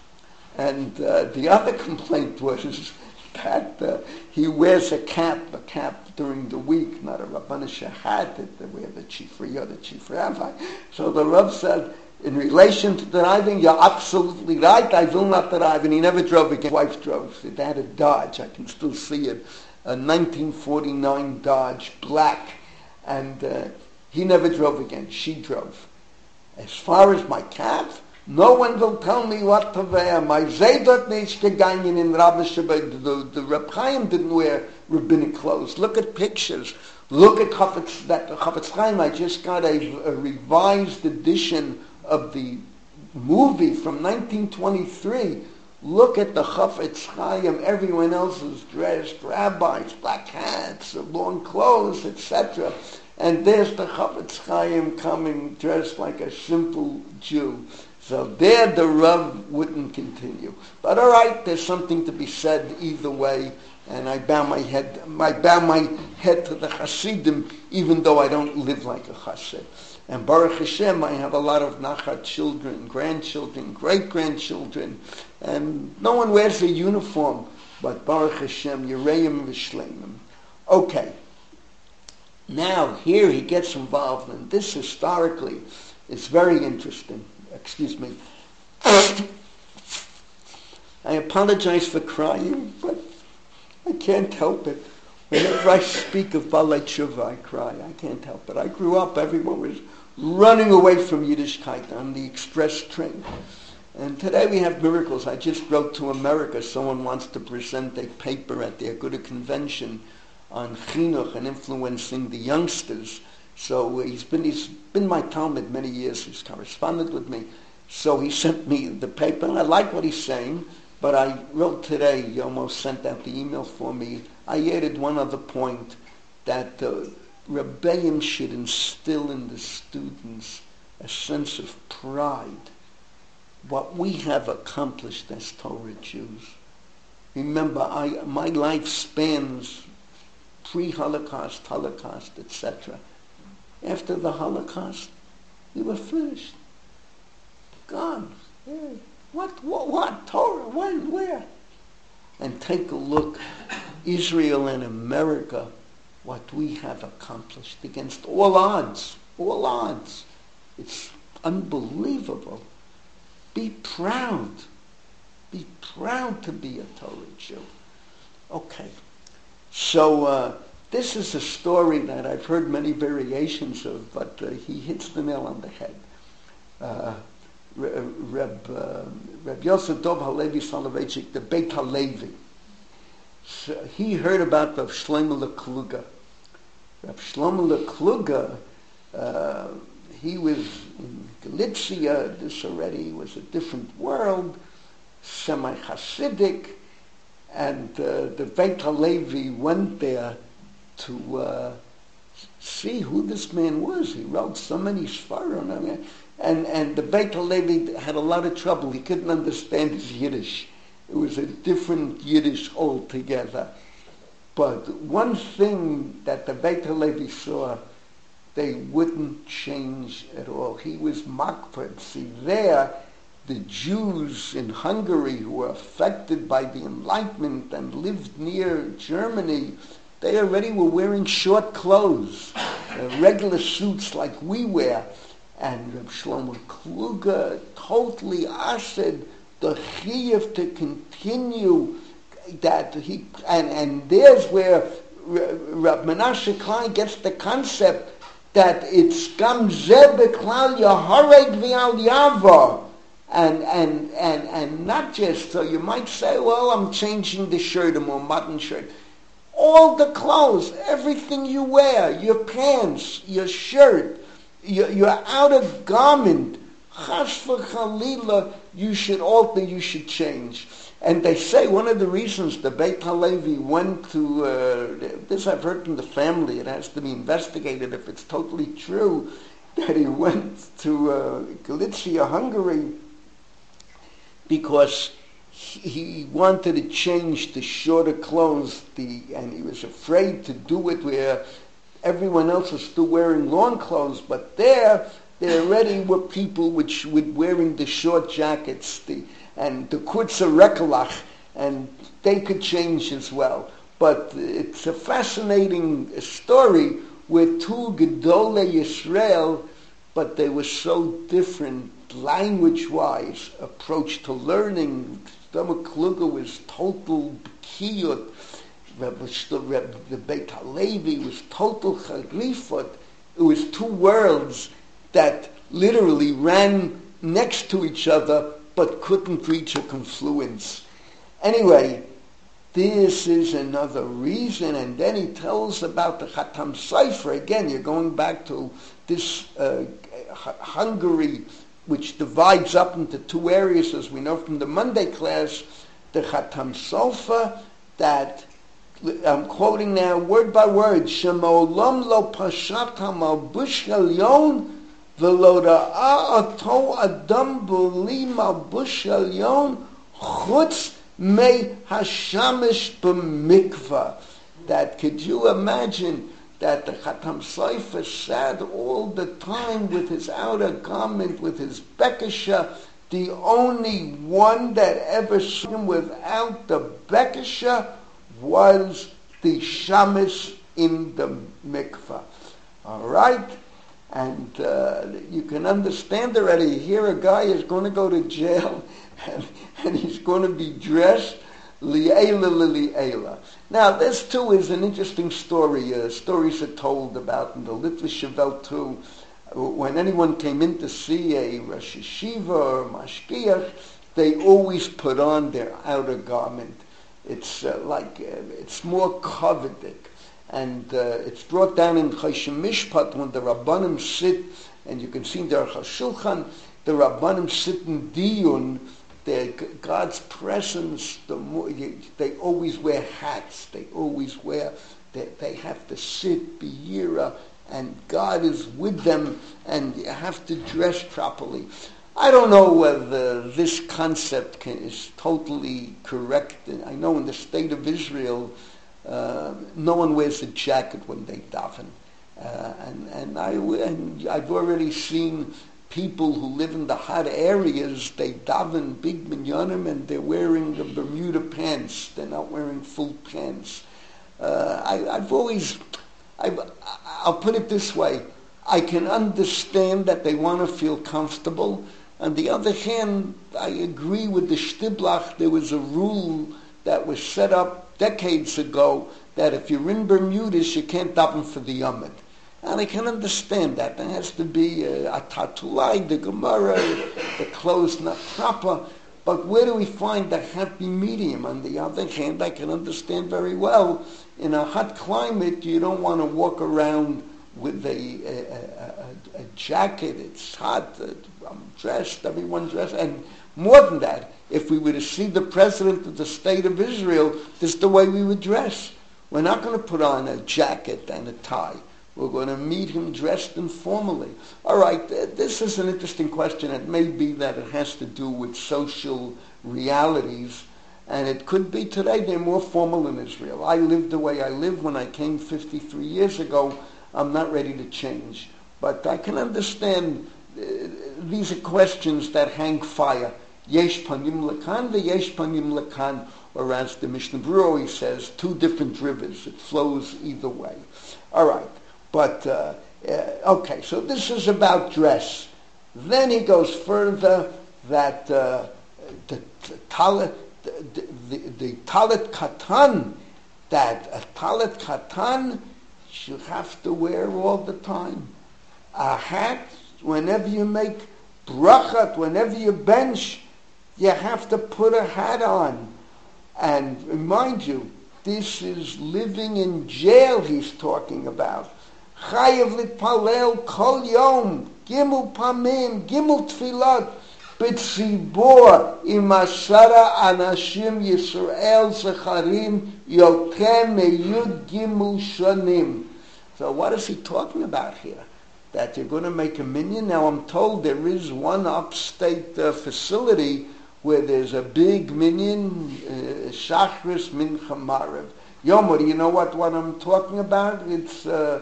And uh, the other complaint was that uh, he wears a cap, a cap during the week, not a Rabbanish hat that we have the chief Riyah, the chief rabbi. So the Rav said, in relation to driving, you're absolutely right. I will not drive. And he never drove again. His wife drove. It had a Dodge. I can still see it. A nineteen forty-nine Dodge, black. And uh, he never drove again. She drove. As far as my calf, no one will tell me what to wear. My Zedot nicht gegangen in Rabbi Shabbat. The, the Reb Chaim didn't wear rabbinic clothes. Look at pictures. Look at Chafetz, that Chafetz Chaim. I just got a, a revised edition of the movie from nineteen twenty-three. Look at the Chafetz Chaim. Everyone else is dressed, rabbis, black hats, long clothes, et cetera. And there's the Chafetz Chaim coming dressed like a simple Jew. So there the Rav wouldn't continue. But all right, there's something to be said either way. And I bow my head, I bow my head to the Hasidim, even though I don't live like a Hasid. And Baruch Hashem, I have a lot of Nachat children, grandchildren, great-grandchildren, and no one wears a uniform, but Baruch Hashem, Yereim V'Shleimim. Okay, now here he gets involved, and this historically is very interesting. Excuse me. I apologize for crying, but I can't help it. Whenever I speak of Balei Tshuva, I cry. I can't help it. I grew up, everyone was running away from Yiddishkeit on the express train. And today we have miracles. I just wrote to America. Someone wants to present a paper at the Aguda convention on chinuch and influencing the youngsters. So he's been he's been my talmid many years. He's corresponded with me. So he sent me the paper, and I like what he's saying. But I wrote today. He almost sent out the email for me. I added one other point, that uh, Rebbeim should instill in the students a sense of pride. What we have accomplished as Torah Jews. Remember, I, my life spans pre-Holocaust, Holocaust, et cetera. After the Holocaust, we were finished. Gone. What, what, what? Torah? When? Where? And take a look, Israel and America, what we have accomplished against all odds, all odds. It's unbelievable. Be proud. Be proud to be a Torah Jew. Okay. So uh, this is a story that I've heard many variations of, but uh, he hits the nail on the head. Uh, Reb, uh, Reb Yosef Dov Halevi Soloveitchik, the Beit Halevi. So he heard about Reb Shlomo Lekluga. Reb Shlomo Lekluga, uh, he was in Galicia. This already was a different world, semi-Hasidic, and uh, the Beit Halevi went there to uh, see who this man was. He wrote so many Sfarim. I mean, And, and the Beit Halevi had a lot of trouble. He couldn't understand his Yiddish. It was a different Yiddish altogether. But one thing that the Beit Halevi saw, they wouldn't change at all. He was makpid. See, there, the Jews in Hungary who were affected by the Enlightenment and lived near Germany, they already were wearing short clothes, uh, regular suits like we wear. And Reb Shlomo Kluger totally asked the chiyuv to continue that he, and, and there's where Reb Menashe Klein gets the concept that it's gam zeh beklal yahareg v'al yava, and and and and not just so you might say, well, I'm changing the shirt, a more modern shirt. All the clothes, everything you wear, your pants, your shirt, Your, your outer garment, chas v'chalila, you should alter, you should change. And they say one of the reasons the Beit Halevi went to, uh, this I've heard from the family, it has to be investigated if it's totally true, that he went to uh, Galicia, Hungary, because he, he wanted to change the shorter clothes, the, and he was afraid to do it where everyone else was still wearing long clothes, but there, there already were people which were wearing the short jackets, the, and the kurzer rekelach, and they could change as well. But it's a fascinating story where two Gedolei Yisrael, but they were so different language-wise, approach to learning. Shlomo Kluger was total kiyut. The Beit Halevi was total chagrifot. It was two worlds that literally ran next to each other but couldn't reach a confluence. Anyway, this is another reason. And then he tells about the Khatam Sofer. Again, you're going back to this uh, Hungary, which divides up into two areas, as we know from the Monday class. The Khatam Sofer, that I'm quoting now word by word, Shemolam lo pashat hamalbush elyon v'lo ra'a ato adam b'li malbush elyon chutz me hashamish b'mikvah. That, could you imagine that the Khatam Sofer sat all the time with his outer garment, with his bekesha, the only one that ever saw him without the bekesha was the shamis in the mikvah. All right? And uh, you can understand already, here a guy is going to go to jail and, and he's going to be dressed Li'ela li'ela. Now, this too is an interesting story. Uh, stories are told about in the Litvische Welt too. When anyone came in to see a Rosh Yeshiva or Mashgiach, they always put on their outer garment. It's uh, like, uh, it's more coveted. And uh, it's brought down in Choshen Mishpat when the Rabbanim sit, and you can see in the Aruch HaShulchan, the Rabbanim sit in Diyun. God's presence, the more, you, they always wear hats. They always wear, they, they have to sit, B'yira, and God is with them, and you have to dress properly. I don't know whether this concept can, is totally correct. I know in the state of Israel, uh, no one wears a jacket when they daven. Uh, and and, I, and I've already seen people who live in the hot areas, they daven big minyanim and they're wearing the Bermuda pants. They're not wearing full pants. Uh, I, I've always, I've, I'll put it this way, I can understand that they want to feel comfortable. On the other hand, I agree with the Shtiblach. There was a rule that was set up decades ago that if you're in Bermudas, you can't daven for the Yomid. And I can understand that. There has to be a, a tatulai, the Gemara, the clothes not proper. But where do we find the happy medium? On the other hand, I can understand very well, in a hot climate, you don't want to walk around with a, a, a, a jacket. It's hot. I'm dressed. Everyone's dressed. And more than that, if we were to see the president of the state of Israel, this is the way we would dress. We're not going to put on a jacket and a tie. We're going to meet him dressed informally. All right, this is an interesting question. It may be that it has to do with social realities, and it could be today they're more formal in Israel. I lived the way I lived when I came fifty-three years ago. I'm not ready to change. But I can understand uh, these are questions that hang fire. Yesh panim lakan, the yesh panim lakan, or as the Mishnah Berurah says, two different rivers. It flows either way. All right. But, uh, uh, okay, so this is about dress. Then he goes further that uh, the, the, talit, the, the, the talit katan, that a talit katan you have to wear all the time. A hat, whenever you make brachat, whenever you bench, you have to put a hat on. And remind you, this is living in jail he's talking about. Chayev litpalel kol yom, gimel pamim, gimel tfilat, b'tzibor im ashara anashim Yisrael zecharim yoter meyud gimel shanim. So what is he talking about here? That you're going to make a minyan? Now I'm told there is one upstate uh, facility where there's a big minyan, uh, Shachris Mincha Marev. Yomo, do you know what, what I'm talking about? It's uh,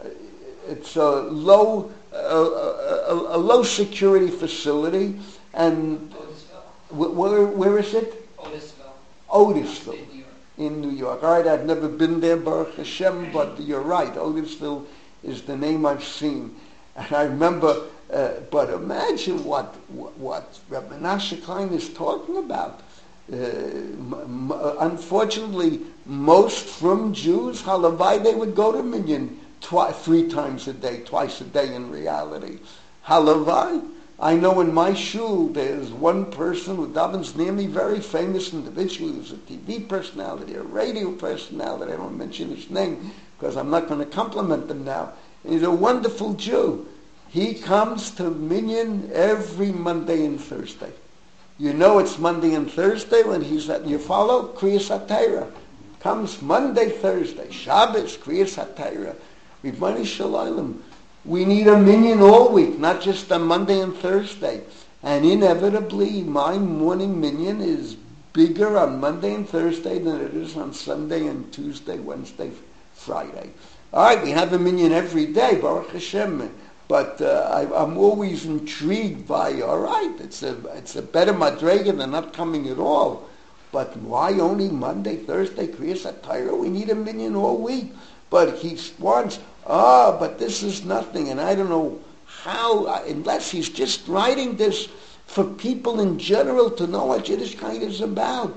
it's a low uh, a, a low security facility, and wh- where where is it? Otisville. Otisville. In New York. In New York. All right, I've never been there, Baruch Hashem, but you're right. Otisville is the name I've seen, and I remember. Uh, but imagine what what, what Rabbi Menashe Klein is talking about. Uh, m- m- unfortunately, most from Jews, halavai, they would go to minyan twi- three times a day, twice a day in reality. Halavai. I know in my shul there's one person who davens near me, very famous individual, who's a T V personality, a radio personality. I don't mention his name because I'm not going to compliment him now. He's a wonderful Jew. He comes to minyan every Monday and Thursday. You know it's Monday and Thursday when he's at, you follow? Kriyas HaTorah. Comes Monday, Thursday. Shabbos, Kriyas HaTorah. Ribbono Shel Olam. We need a minyan all week, not just on Monday and Thursday. And inevitably, my morning minyan is bigger on Monday and Thursday than it is on Sunday and Tuesday, Wednesday, Friday. All right, we have a minyan every day, Baruch Hashem. But uh, I, I'm always intrigued by, all right, it's a it's a better madrega than not coming at all. But why only Monday, Thursday, Kriyas HaTorah? We need a minyan all week. But he wants, ah, but this is nothing. And I don't know how, unless he's just writing this for people in general to know what Yiddishkeit is about.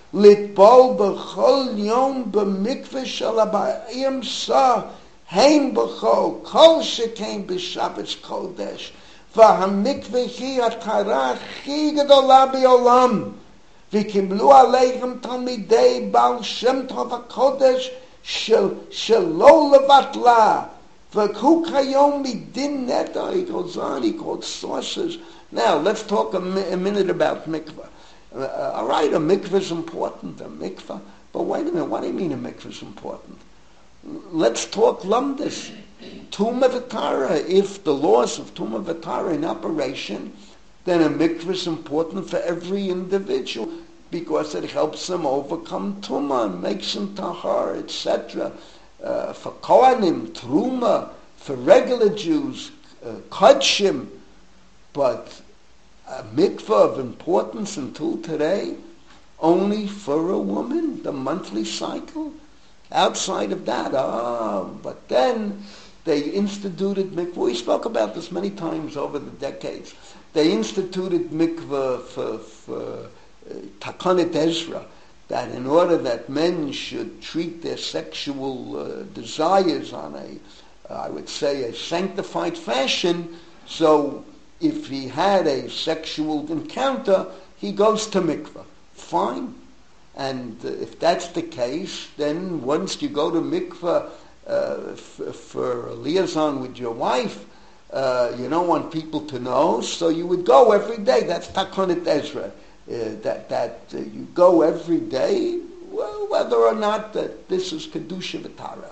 Litbol b'chol yom b'mikveh shel habayim sa hein b'chol kol shekain b'Shabbat kodesh v'hamikveh hi hatara chi gedola b'olam v'kimlu aleichem talmidei Baal Shem Tov HaKodesh shel shelo levatla v'ku kayom midin neta. He goes on, he quotes sources. Now let's talk a, mi- a minute about mikveh. Uh, all right, a mikveh is important, a mikveh. But wait a minute, what do you mean a mikveh is important? Let's talk lumdis. Tumah v'tara. If the laws of tumah v'tara are in operation, then a mikveh is important for every individual because it helps them overcome tumah, makes them tahar, et cetera. Uh, for kohanim, truma, for regular Jews, uh, kodshim. But a mikveh of importance until today, only for a woman, the monthly cycle. Outside of that, ah, but then they instituted mikveh. We spoke about this many times over the decades. They instituted mikveh for, for uh, Takanet Ezra, that in order that men should treat their sexual uh, desires on a, uh, I would say, a sanctified fashion, so if he had a sexual encounter, he goes to mikveh. Fine. And uh, if that's the case, then once you go to mikveh uh, f- for a liaison with your wife, uh, you don't want people to know, so you would go every day. That's Takanet Ezra. Uh, that that uh, you go every day, well, whether or not that this is Kedusha V'Tara.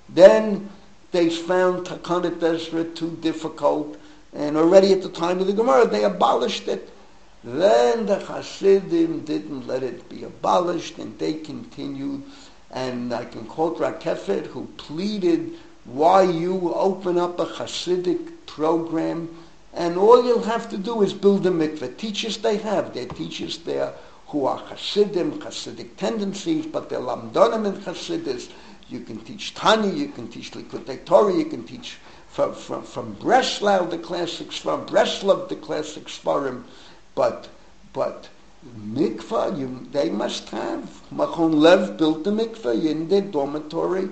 Then they found Takanet Ezra too difficult, and already at the time of the Gemara, they abolished it. Then the Hasidim didn't let it be abolished, and they continued. And I can quote Rakefet, who pleaded, why you open up a Hasidic program, and all you'll have to do is build a mikveh. Teachers they have. They're teachers there who are Hasidim, Hasidic tendencies, but they're Lamdonim and Hasidis. You can teach Tani, you can teach Likutei Torah, you can teach from, from, from Breslau, the classics, from Breslov, the classic Sfarim. But, but mikveh, you, they must have. Machon Lev built the mikveh in their dormitory.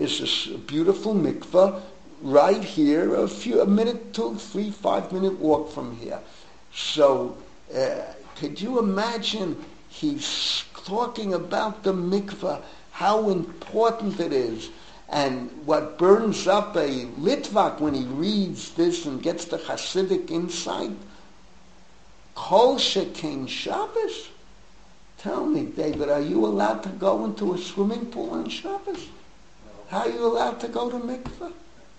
Is a beautiful mikveh right here, a few, a minute, two, three, five minute walk from here. So, uh, could you imagine? He's talking about the mikveh, how important it is, and what burns up a Litvak when he reads this and gets the Hasidic insight. Kol Shekain Shabbos? Tell me, David, are you allowed to go into a swimming pool on Shabbos? How are you allowed to go to mikveh?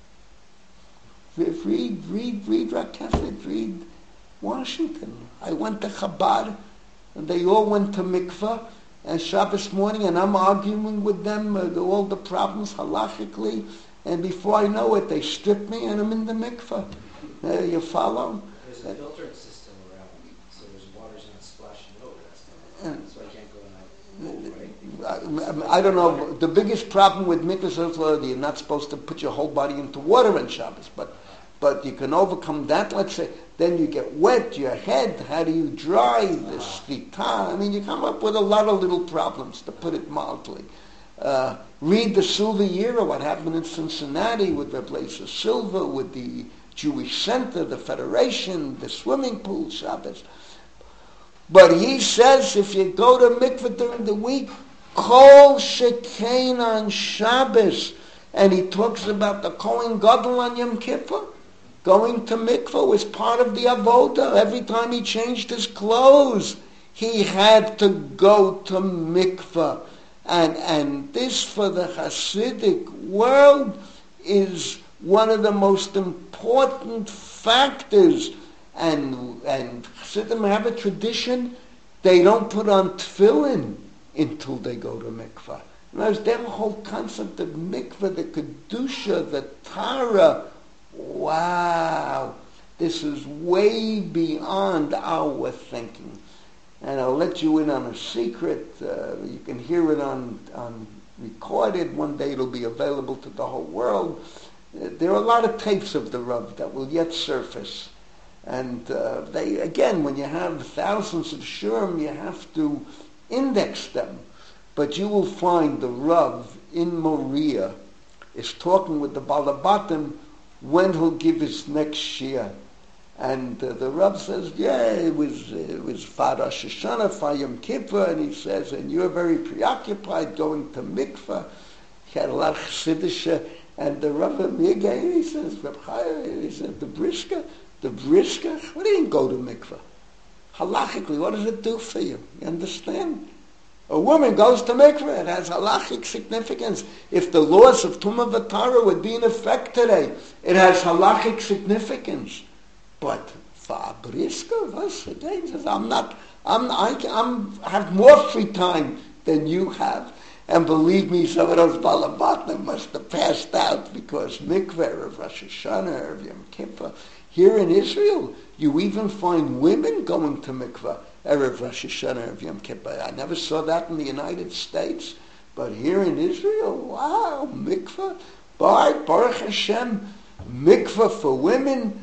Read, read, read Rakefet, read Washington. I went to Chabad, and they all went to mikveh, and Shabbos morning, and I'm arguing with them, uh, all the problems halachically, and before I know it, they strip me, and I'm in the mikveh. Uh, you follow? There's a filtering system around, so there's water's not splashing over. That's so I can't go in. I, I don't know. The biggest problem with mikvahs is that you're not supposed to put your whole body into water on Shabbos, but but you can overcome that. Let's say then you get wet, your head. How do you dry the shlita? I mean, you come up with a lot of little problems, to put it mildly. Uh, read the Silva Yira, what happened in Cincinnati with Reb Lezer Silva, with the Jewish Center, the Federation, the swimming pool, Shabbos. But he says if you go to mikveh during the week, Kol Shekain on Shabbos, and he talks about the Kohen Gadol on Yom Kippur. Going to mikveh was part of the avoda. Every time he changed his clothes, he had to go to mikveh. And, and this, for the Hasidic world, is one of the most important factors. And, and Hasidim have a tradition, they don't put on tefillin until they go to mikveh. And there's their whole concept of mikveh, the kedusha, the tara. Wow, this is way beyond our thinking. And I'll let you in on a secret. Uh, you can hear it on, on recorded. One day it'll be available to the whole world. Uh, there are a lot of tapes of the Rav that will yet surface. And uh, they, again, when you have thousands of shurim, you have to index them. But you will find the Rav in Moriah is talking with the Balabatim when he'll give his next Shia. And uh, the Rav says, yeah, it was, uh, it was for Rosh Hashanah, for Yom Kippur, and he says, and you're very preoccupied going to mikveh. He had a lot of Chassidisha, and the Rav again, he says, Reb Chaim, he said, the Briska, the Briska, what do you mean go to mikveh? Halachically, what does it do for you? You understand? A woman goes to mikveh, it has halachic significance. If the laws of Tumah V'Tara would be in effect today, it has halachic significance. But for a briska, was again says, I'm not, I'm, I, I'm have more free time than you have. And believe me, some of those balabatnim must have passed out because mikveh of Rosh Hashanah, of Yom Kippur. Here in Israel, you even find women going to mikveh erev Rosh Hashanah of Yom Kippur. I never saw that in the United States, but here in Israel, wow, mikveh, Baruch, Baruch Hashem, mikveh for women.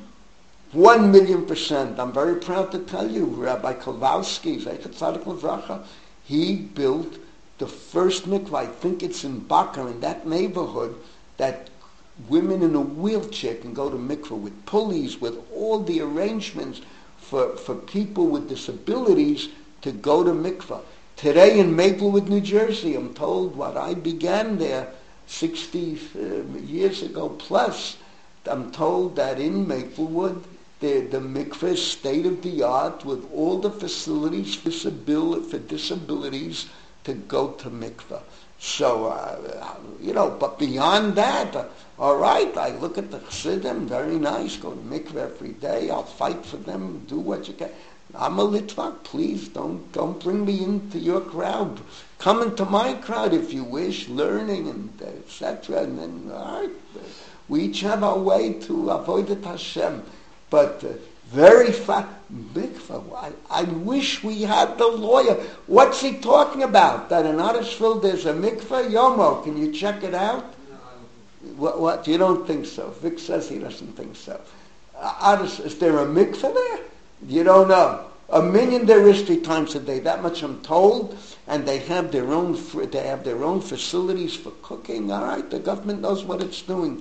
One million percent. I'm very proud to tell you, Rabbi Kowalski, Zeichet Tzadik Levracha, he built the first mikvah. I think it's in Bakar, in that neighborhood, that women in a wheelchair can go to mikvah with pulleys, with all the arrangements for, for people with disabilities to go to mikvah. Today in Maplewood, New Jersey, I'm told what I began there sixty uh, years ago plus, I'm told that in Maplewood, The, the mikveh is state-of-the-art with all the facilities for, disability, for disabilities to go to mikveh. So, uh, you know, but beyond that, uh, all right, I look at the chassidim, very nice, go to mikveh every day, I'll fight for them, do what you can. I'm a Litvak, please don't don't bring me into your crowd. Come into my crowd if you wish, learning and uh, et cetera. And then, all right, we each have our way to avoid it Hashem. But uh, very fast, mikveh. I, I wish we had the lawyer. What's he talking about? That in Huddersfield there's a mikveh? Yomo, can you check it out? No, I don't. What, what? You don't think so? Vic says he doesn't think so. Uh, is there a mikveh there? You don't know. A million there is three times a day. That much I'm told. And they have their own. They have their own facilities for cooking. All right, the government knows what it's doing.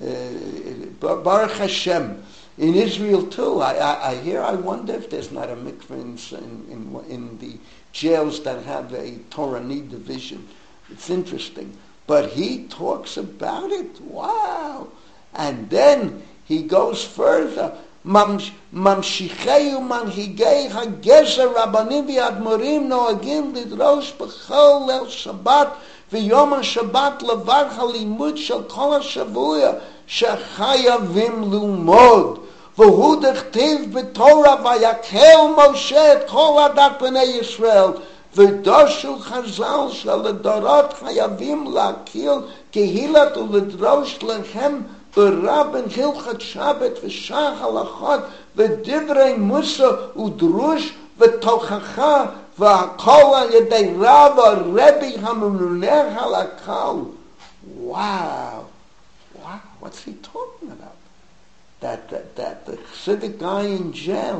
Uh, Baruch Hashem. In Israel too, I, I, I hear. I wonder if there's not a mikveh in, in, in the jails that have a Torani division. It's interesting, but he talks about it. Wow! And then he goes further. Mamshichei umanhigei hagezer rabbanim v'admorim noagim lidrosh b'chol el Shabbat v'yom HaShabbat levar halimud shel kol hashavuya shechayavim lumod. והוא דכתיב בתורה ויקהל משה את כל עדת בני ישראל ודרשו חז"ל שלדורות חייבים להכיר קהילת ולדרוש להם ברבן הלכת שבת ושח הלכות ודברי מוסר ודרוש ותוכחה והכל על ידי רב הרבי הממונה על הקהל. Wow! Wow! What's he talking about? That, that that the Chassidic guy in jail,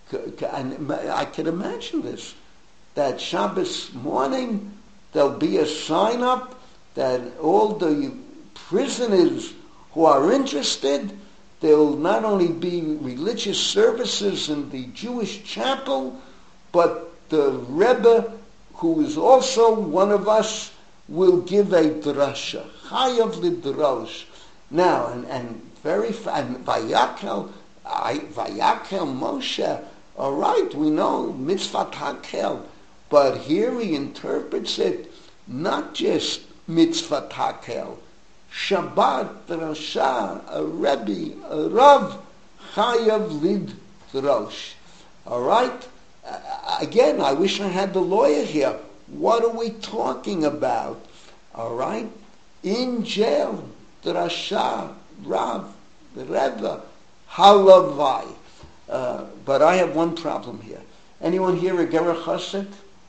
and I can imagine this, that Shabbos morning there'll be a sign up that all the prisoners who are interested, there'll not only be religious services in the Jewish chapel, but the Rebbe, who is also one of us, will give a drasha, chayav lidrosh. Now, and, and very and Vayakel, Vayakel Moshe. All right, we know mitzvah hakel, but here he interprets it not just mitzvah hakel, Shabbat, Rasha, a Rebbe, a Rav, Chayav Lid Rosh. All right. Uh, again, I wish I had the lawyer here. What are we talking about? All right, in jail, Rasha. Rav, the Rebbe, Halavai. Uh, but I have one problem here. Anyone here a Gerah Chassid?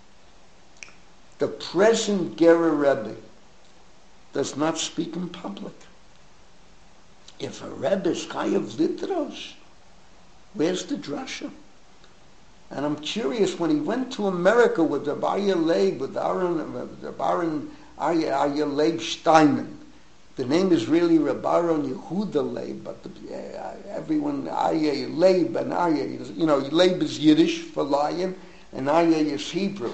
The present Gerah Rebbe does not speak in public. If a Rebbe is Chayav Lidrosh, where's the drasha? And I'm curious, when he went to America with the Aryeh Leib, with Aaron, the Baron Aryeh Leib Steinman. The name is really Rabbaron Yehuda Leib, but the, uh, everyone, Aryeh Leib and Aryeh, you know, Leib is Yiddish for lion, and Aryeh is Hebrew.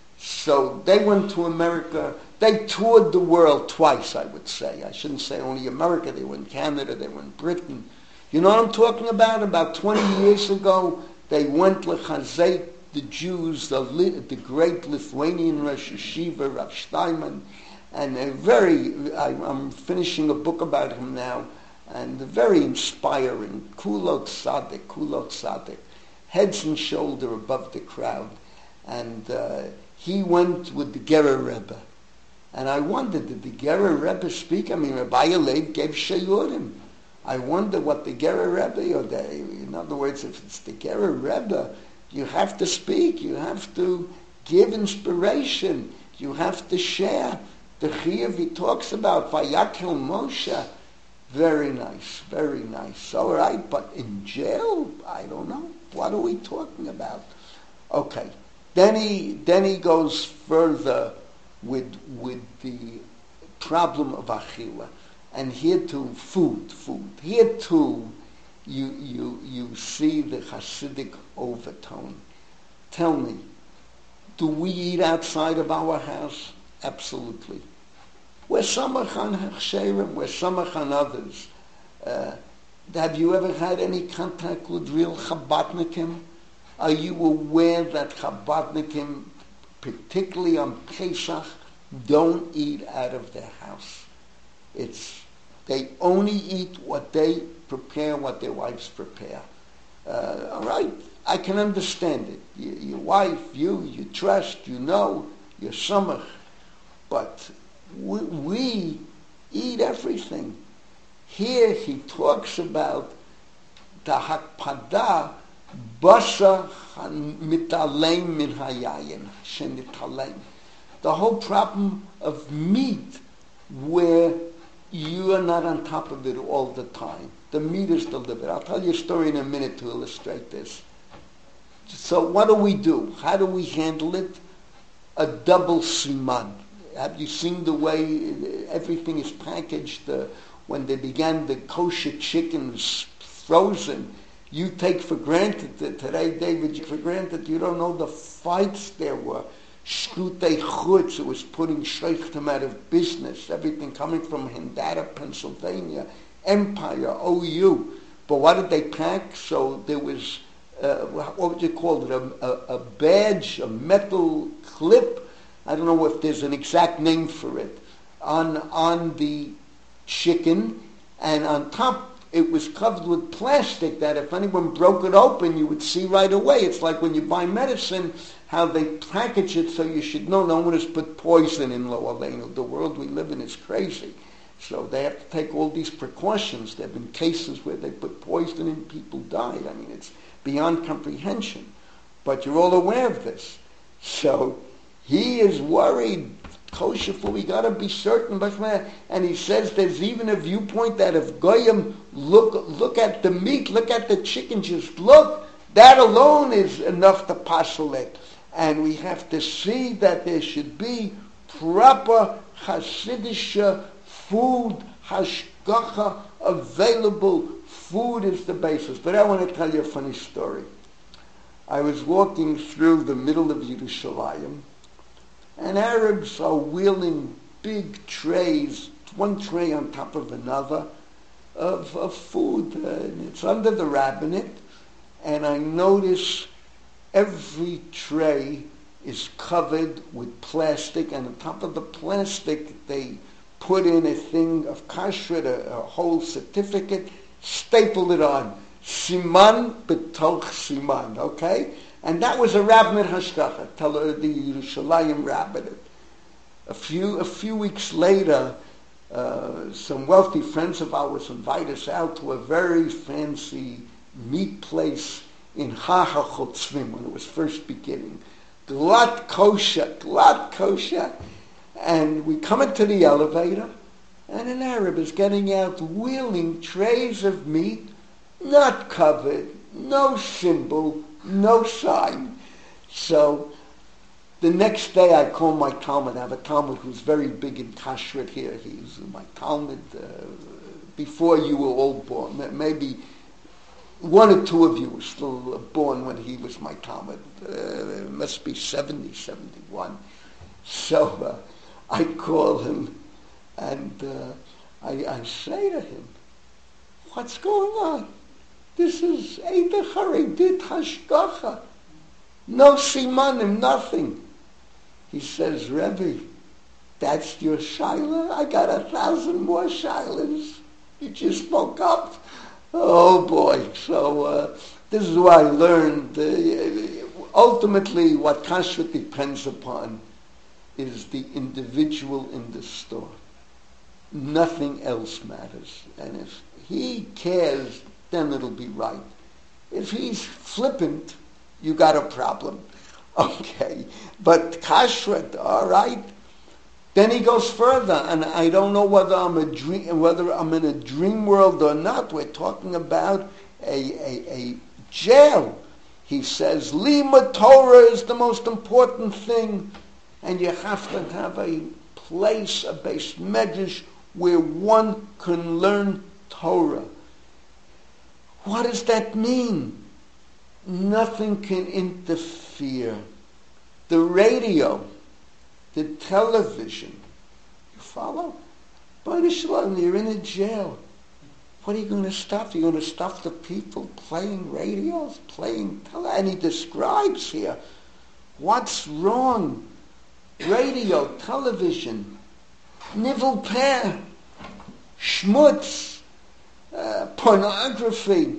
So they went to America. They toured the world twice, I would say. I shouldn't say only America. They were in Canada. They were in Britain. You know what I'm talking about? About twenty years ago, they went to Chazek, the Jews, the, the great Lithuanian Rosh Yeshiva, Rav Steinman, and a very, I, I'm finishing a book about him now, and very inspiring, Kulot Tzaddik, Kulot Tzaddik, heads and shoulder above the crowd. And uh, he went with the Gerer Rebbe. And I wondered, did the Gerer Rebbe speak? I mean, Rabbi Leib gave Shayurim. I wonder what the Gerer Rebbe, or the, in other words, if it's the Gerer Rebbe, you have to speak, you have to give inspiration, you have to share. The Chiyuv he talks about, Vayakel Moshe, very nice, very nice. All right, but in jail, I don't know. What are we talking about? Okay, then he then he goes further with with the problem of achila. And here too, food, food. Here too, you you you see the Hasidic overtone. Tell me, do we eat outside of our house? Absolutely. We're samach on hechsherim, we're samach on others. Uh, have you ever had any contact with real Chabadnikim? Are you aware that Chabadnikim, particularly on Pesach, don't eat out of their house? It's they only eat what they prepare, what their wives prepare. Uh, all right, I can understand it. You, your wife, you, you trust, you know, you're samach. But we, we eat everything. Here he talks about the hakpada basa mitalem min hayayin shenitalem. The whole problem of meat, where you are not on top of it all the time. The meat is delivered. I'll tell you a story in a minute to illustrate this. So what do we do? How do we handle it? A double siman. Have you seen the way everything is packaged? Uh, when they began the kosher chicken was frozen, you take for granted that today, David, you for granted you don't know the fights there were. Shrutei Chutz, it was putting Sheikhtim out of business. Everything coming from Hindata, Pennsylvania, Empire, O U. But what did they pack? So there was, uh, what would you call it, a, a, a badge, a metal clip. I don't know if there's an exact name for it, on on the chicken, and on top it was covered with plastic that if anyone broke it open, you would see right away. It's like when you buy medicine, how they package it so you should know no one has put poison in Lo Aleinu. The world we live in is crazy. So they have to take all these precautions. There have been cases where they put poison in, people died. I mean, it's beyond comprehension. But you're all aware of this. So he is worried. Kosher food, we got to be certain. And he says there's even a viewpoint that if Goyim look look at the meat, look at the chicken, just look, that alone is enough to passel it. And we have to see that there should be proper Hasidic food, hashgacha, available. Food is the basis. But I want to tell you a funny story. I was walking through the middle of Yerushalayim, and Arabs are wheeling big trays, one tray on top of another, of, of food. Uh, and it's under the rabbinate, and I notice every tray is covered with plastic, and on top of the plastic they put in a thing of kashrut, a, a whole certificate, stapled it on. Siman b'toch siman, okay? And that was a rabbinate hashgacha, the Yerushalayim rabbinate. A few a few weeks later, uh, some wealthy friends of ours invite us out to a very fancy meat place in Ha HaChotzvim when it was first beginning. Glat kosher, glat kosher. And we come into the elevator, and an Arab is getting out wheeling trays of meat, not covered, no symbol, No sign. So the next day I call my Talmud. I have a Talmud who's very big in Kashrut here. He's my Talmud uh, before you were all born. Maybe one or two of you were still born when he was my Talmud. Uh, it must be seventy, seventy-one. So uh, I call him and uh, I, I say to him, what's going on? This is Eideh Haredit Hashgacha. No simanim, nothing. He says, Rebbe, that's your shaila? I got a thousand more shailas. You just woke up. Oh boy. So uh, this is what I learned. Uh, ultimately, what kashrut depends upon is the individual in the store. Nothing else matters. And if he cares, then it'll be right. If he's flippant, you got a problem. Okay. But kashrut, all right. Then he goes further, and I don't know whether I'm a dream, whether I'm in a dream world or not. We're talking about a, a, a jail. He says, Lima Torah is the most important thing, and you have to have a place, a base medrash, where one can learn Torah. What does that mean? Nothing can interfere. The radio, the television, you follow? By Shalom, you're in a jail. What are you going to stop? You're going to stop the people playing radios, playing tele? And he describes here what's wrong. Radio, television, nivel peh, schmutz, uh, pornography.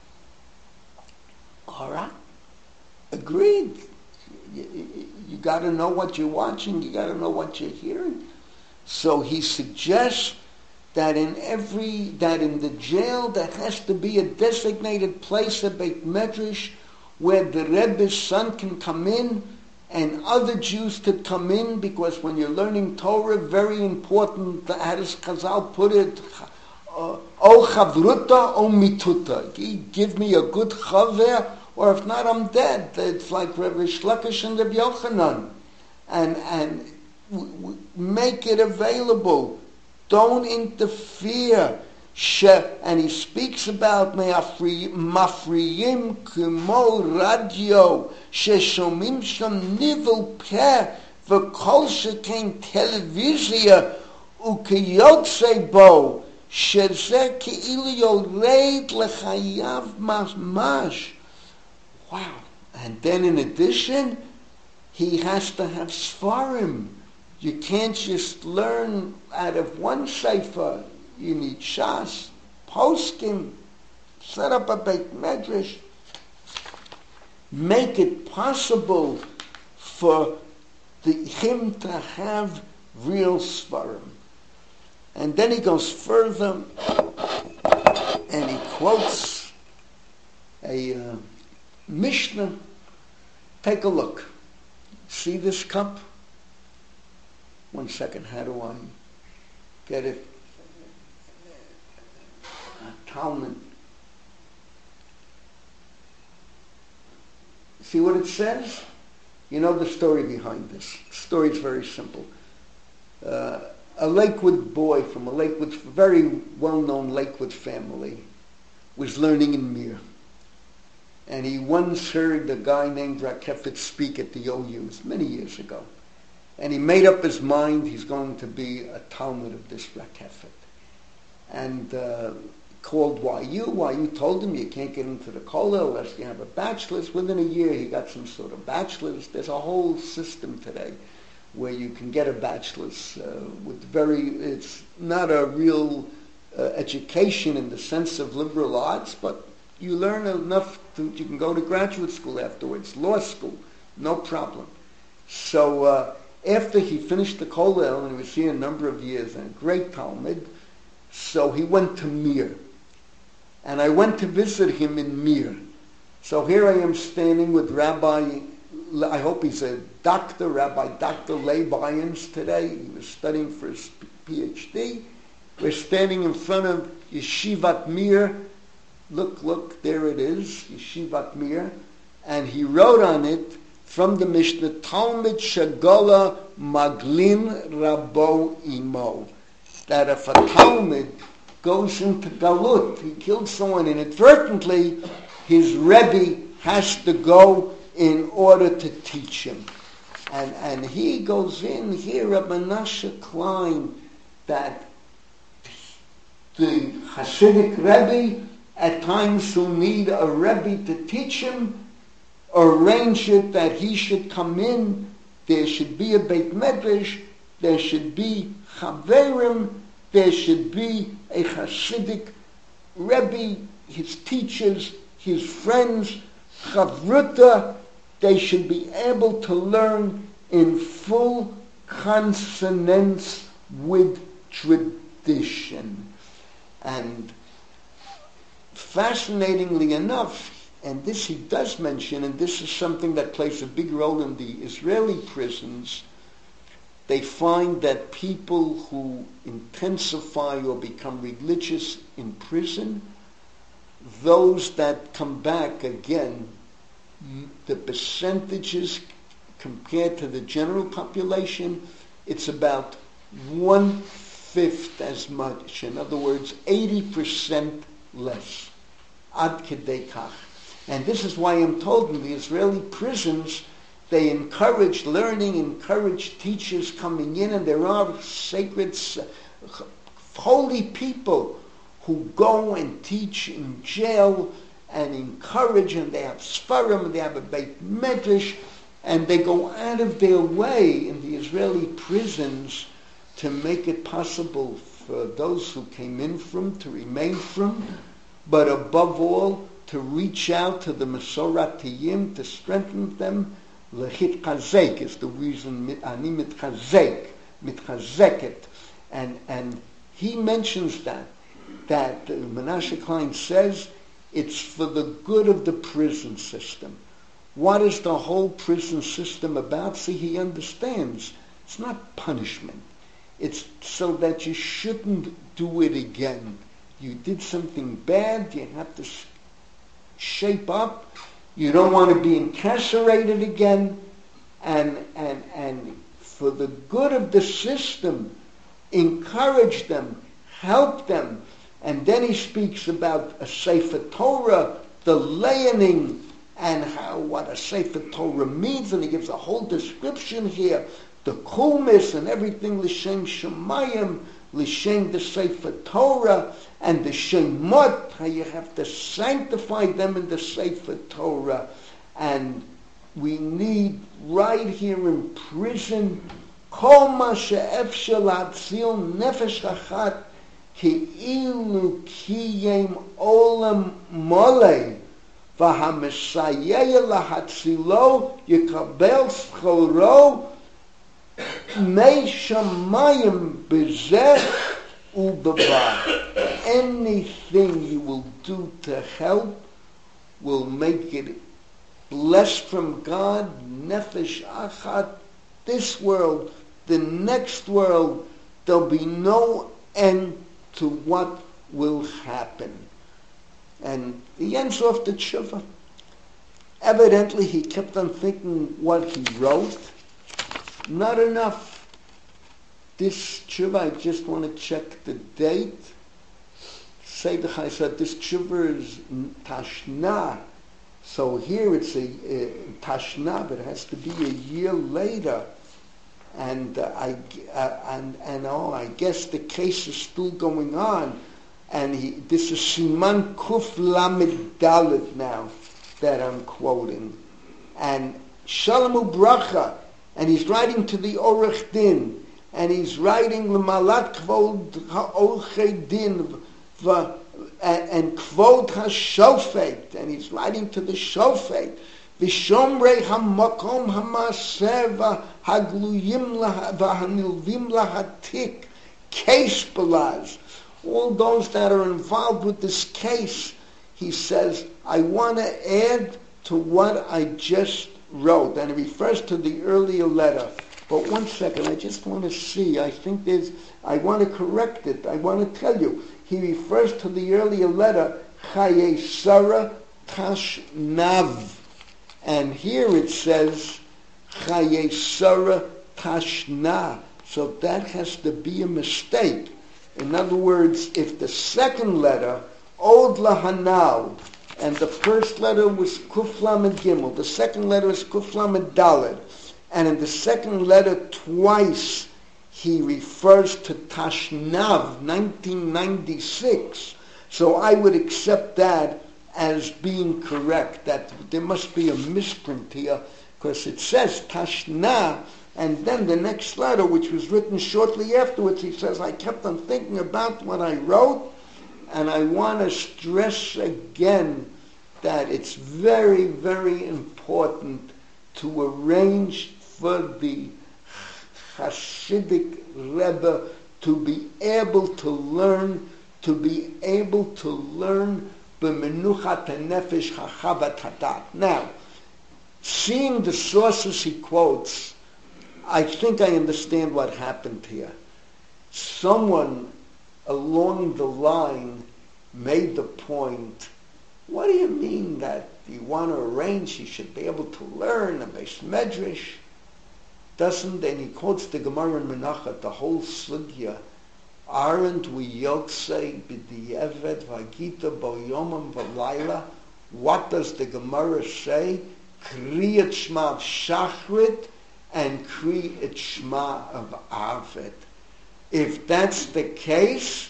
All right, agreed. You, you, you got to know what you're watching. You got to know what you're hearing. So he suggests that in every that in the jail there has to be a designated place, a beit medrash, where the Rebbe's son can come in and other Jews could come in, because when you're learning Torah, very important, how does Chazal put it? O chavruta o mituta. Give me a good chaver, or if not, I'm dead. It's like Rabbi Shlokish and Rabbi Yochanan. And, and w- w- make it available. Don't interfere. She, and he speaks about mafriyim k'mo radio sheshomim sham nivel peh v'kol shekein televizia u'kiyotze bo shezeh ke'ilu yored lechayav mamash. Wow. And then in addition, he has to have svarim. You can't just learn out of one sefer. You need shas, poskim, set up a beit medrash, make it possible for the, him to have real svarim. And then he goes further, and he quotes a uh, Mishnah. Take a look. See this cup? One second, how do I get it? Talmud. See what it says? You know the story behind this. The story is very simple. Uh, a Lakewood boy from a Lakewood, very well-known Lakewood family was learning in Mir. And he once heard a guy named Rakeffet speak at the O U's many years ago. And he made up his mind he's going to be a Talmud of this Rakeffet. And uh, called Y U. Y U told him you can't get into the kollel unless you have a bachelor's. Within a year, he got some sort of bachelor's. There's a whole system today where you can get a bachelor's uh, with very, it's not a real uh, education in the sense of liberal arts, but you learn enough to, you can go to graduate school afterwards, law school, no problem. So uh, after he finished the kollel, and he was here a number of years, and a great Talmud, so he went to Mir. And I went to visit him in Mir. So here I am standing with Rabbi, I hope he's a doctor, Rabbi Doctor Leib Irons today. He was studying for his P H D. We're standing in front of Yeshivat Mir. Look, look, there it is, Yeshivat Mir. and he wrote on it from the Mishnah, Talmud Shagola Maglin Rabo Imo, that if a Talmud goes into Galut, he killed someone inadvertently, his Rebbe has to go in order to teach him. And and he goes in here, Rabbi Menashe Klein, that the Hasidic Rebbe at times will need a Rebbe to teach him, arrange it that he should come in, there should be a Beit Medrash, there should be Chaverim, there should be a Hasidic Rebbe, his teachers, his friends, Chavruta, they should be able to learn in full consonance with tradition. And fascinatingly enough, and this he does mention, and this is something that plays a big role in the Israeli prisons, they find that people who intensify or become religious in prison, those that come back again, the percentages compared to the general population, it's about one-fifth as much. In other words, eighty percent less. Ad kedei kach. And this is why I'm told in the Israeli prisons, they encourage learning, encourage teachers coming in, and there are sacred, holy people who go and teach in jail and encourage, and they have Sfarim, and they have a Beit Medrash, and they go out of their way in the Israeli prisons to make it possible for those who came in from to remain from, but above all, to reach out to the Masoratiyim, to strengthen them. Lechit chazek is the reason, ani mitchazek, mitchazeket. And, and he mentions that, that uh, Menashe Klein says, it's for the good of the prison system. What is the whole prison system about? See, he understands. It's not punishment. It's so that you shouldn't do it again. You did something bad, you have to shape up. You don't want to be incarcerated again. And, and, and for the good of the system, encourage them, help them. And then he speaks about a Sefer Torah, the learning, and how what a Sefer Torah means, and he gives a whole description here, the Kumis and everything, L'Shem Shemayim, L'Shem the Sefer Torah, and the Shemot, how you have to sanctify them in the Sefer Torah. And we need right here in prison, Kol ma she'efshar la'atzil nefesh achat, כאילו קיים עולם מלא והמסייע להצילו יקבל שכרו מי שמיים בזה ובבא. Anything you will do to help will make it blessed from God, nefesh achat, this world, the next world, there'll be no end to what will happen. And he ends off the tshuva. Evidently he kept on thinking what he wrote. Not enough. This tshuva, I just want to check the date. Seidach said this tshuva is Tashna. So here it's a, a Tashna, but it has to be a year later. And uh, I uh, and and oh, I guess the case is still going on, and he, this is Siman Kuf Lamed Dalet now that I'm quoting, and Shalom Ubracha, and he's writing to the Orech Din, and he's writing L'Malat Kvod HaOrchei Din and Kvod HaShofet, and he's writing to the Shofet. V'shomrei hamakom hamaaseh v'hagluyim v'hanilvim lahatik, case belaz. All those that are involved with this case, he says, I want to add to what I just wrote. And it refers to the earlier letter. But one second, I just want to see. I think there's, I want to correct it. I want to tell you. He refers to the earlier letter, Chaye Sarah Tashnav. And here it says, Chayesara Tashna. So that has to be a mistake. In other words, if the second letter, Od Lahanal, and the first letter was Kuf Lamed Gimel, the second letter is Kuf Lamed Daled, and in the second letter twice he refers to Tashnav, nineteen ninety-six. So I would accept that as being correct, that there must be a misprint here, because it says Tashna, and then the next letter, which was written shortly afterwards, he says, I kept on thinking about what I wrote, and I want to stress again that it's very, very important to arrange for the Hasidic Rebbe to be able to learn, to be able to learn b'menuchat hanefesh hachavat hadat. Now, seeing the sources he quotes, I think I understand what happened here. Someone along the line made the point, what do you mean that you want to arrange, he should be able to learn a Beis Medrash? Doesn't, and he quotes the Gemara in Menachat, the whole sugya, aren't we yotzei b'di'eved v'agita bo yomam v'layla? What does the Gemara say? Kriyat Shema of Shachrit and Kriyat Shema of Arvet. If that's the case,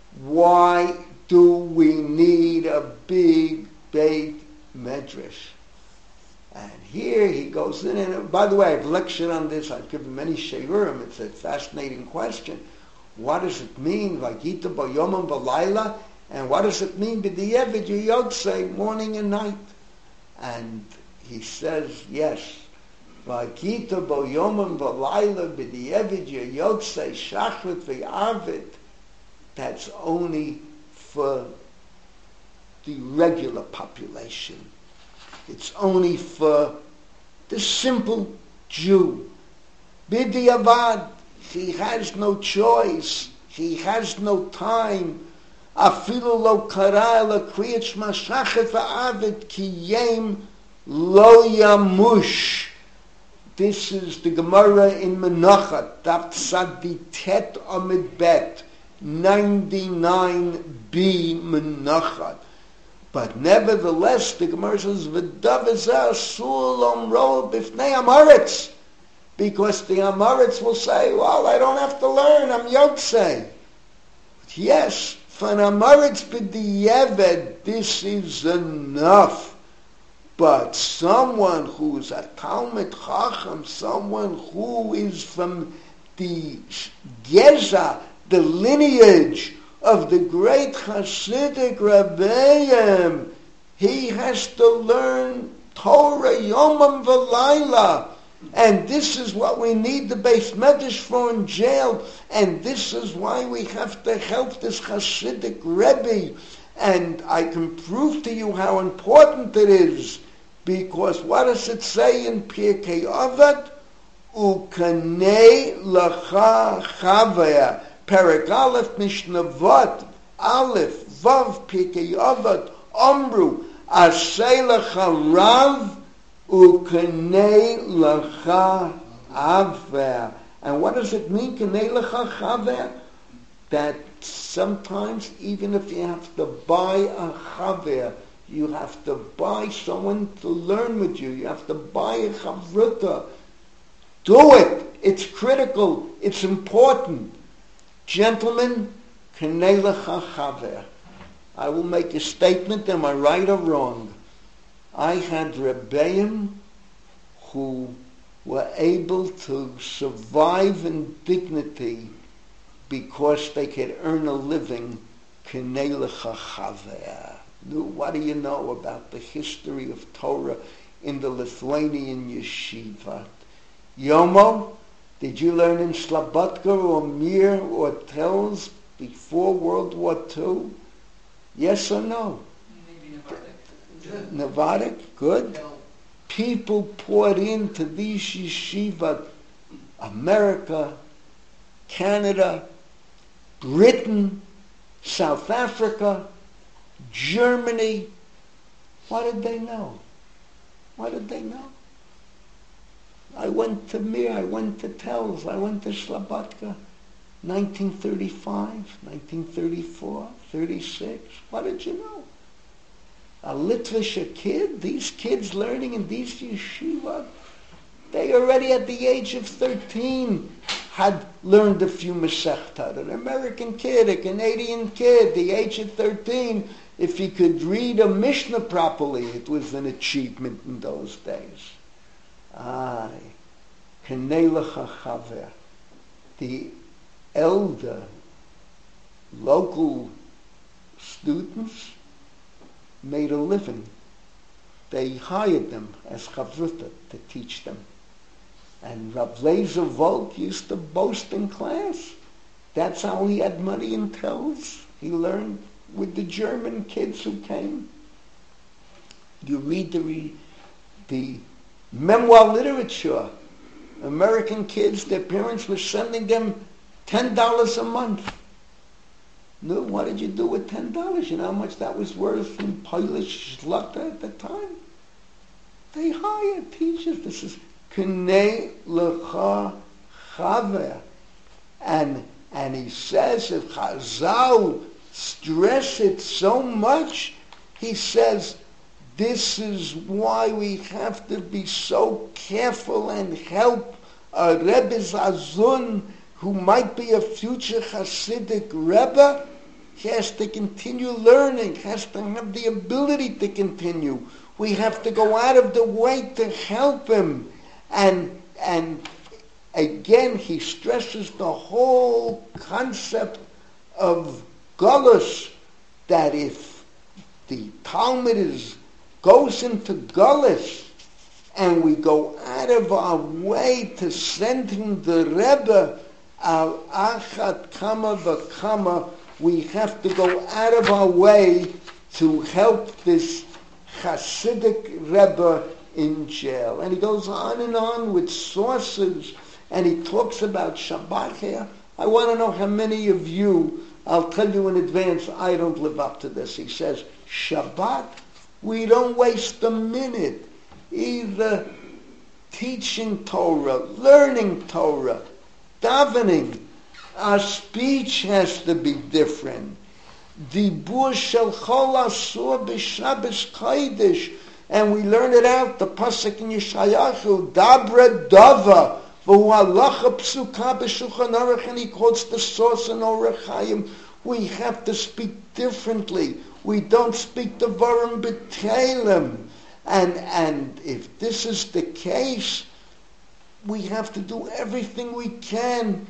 why do we need a big Beit Medrash? And here he goes in, and by the way, I've lectured on this, I've given many sheirurim, it's a fascinating question. What does it mean, Vagita bo yomam v'layla? And what does it mean, b'di'eved yotzei, morning and night? And he says, yes, Vagita bo yomam v'layla, b'di'eved yotzei, shachrit v'arvit. That's only for the regular population. It's only for the simple Jew. B'di'avad, he has no choice. He has no time. Afilu lo kara la kriyat shema shachet va'avet ki yem lo yamush. This is the Gemara in Menachat, Daf Tzaditet Amid Bet, ninety-nine b Menachat. But nevertheless, the Gemara says, V'dav ezeh asur lomro b'fnei Amoritz. Because the Amoritz will say, well, I don't have to learn, I'm Yotzei. Yes, for an Amoritz b'di'eved, this is enough. But someone who is a Talmid Chacham, someone who is from the Geza, the lineage of the great Hasidic Rebbeim, he has to learn Torah Yomam V'Layla. And this is what we need the Beis Medrash for in jail. And this is why we have to help this Hasidic Rebbe. And I can prove to you how important it is. Because what does it say in Pirkei Avot? Ukanei lacha chaveh. Perek Aleph Mishnah Vot. Aleph Vav Pirkei Avot. Omru. Asei lacha rav. Ukanei lacha aver. And what does it mean, kanei lacha chaver? That sometimes, even if you have to buy a chaver, you have to buy someone to learn with you. You have to buy a chavruta. Do it. It's critical. It's important. Gentlemen, kanei lacha chaver. I will make a statement. Am I right or wrong? I had Rebbeim who were able to survive in dignity because they could earn a living. Kanei lacha chaver. What do you know about the history of Torah in the Lithuanian yeshiva? Yomo, did you learn in Slobodka or Mir or Telz before World War Two? Yes or no? Maybe Navardic. Navardic, good. People poured into these yeshiva, America, Canada, Britain, South Africa, Germany. What did they know? What did they know? I went to Mir, I went to Telz, I went to Slobodka, nineteen thirty-five, nineteen thirty-four, thirty-six. What did you know? A Litvische kid, these kids learning in these yeshiva, they already at the age of thirteen had learned a few Masechta. An American kid, a Canadian kid, the age of thirteen, if he could read a Mishnah properly, it was an achievement in those days. Aye, Knei Lecha Chaver, the elder local students made a living. They hired them as chavruta to teach them. And Rav Lezer Volk used to boast in class. That's how he had money in Telz. He learned with the German kids who came. You read the, re- the memoir literature. American kids, their parents were sending them ten dollars a month. No, what did you do with ten dollars? You know how much that was worth in Polish zlota at the time? They hired teachers. This is Knei Lecha Chaver. And, and he says, if Chazal stress it so much, he says, this is why we have to be so careful and help a Rebbe Zazun who might be a future Hasidic Rebbe. He has to continue learning, has to have the ability to continue. We have to go out of the way to help him. And, and again, he stresses the whole concept of Golus, that if the Talmud is, goes into Golus, and we go out of our way to send him the Rebbe, al achat kama v'kama, we have to go out of our way to help this Hasidic Rebbe in jail. And he goes on and on with sources, and he talks about Shabbat here. I want to know how many of you, I'll tell you in advance, I don't live up to this. He says, Shabbat, we don't waste a minute either teaching Torah, learning Torah, davening. Our speech has to be different. Dibur shel chol asur b'Shabbos Kodesh, and we learn it out. The pasuk in Yeshayahu, Dabra Dava, v'hu halacha psuka b'Shulchan Aruch, and he quotes the source in Orach Chaim. We have to speak differently. We don't speak the Varim B'Telem. And and if this is the case, we have to do everything we can.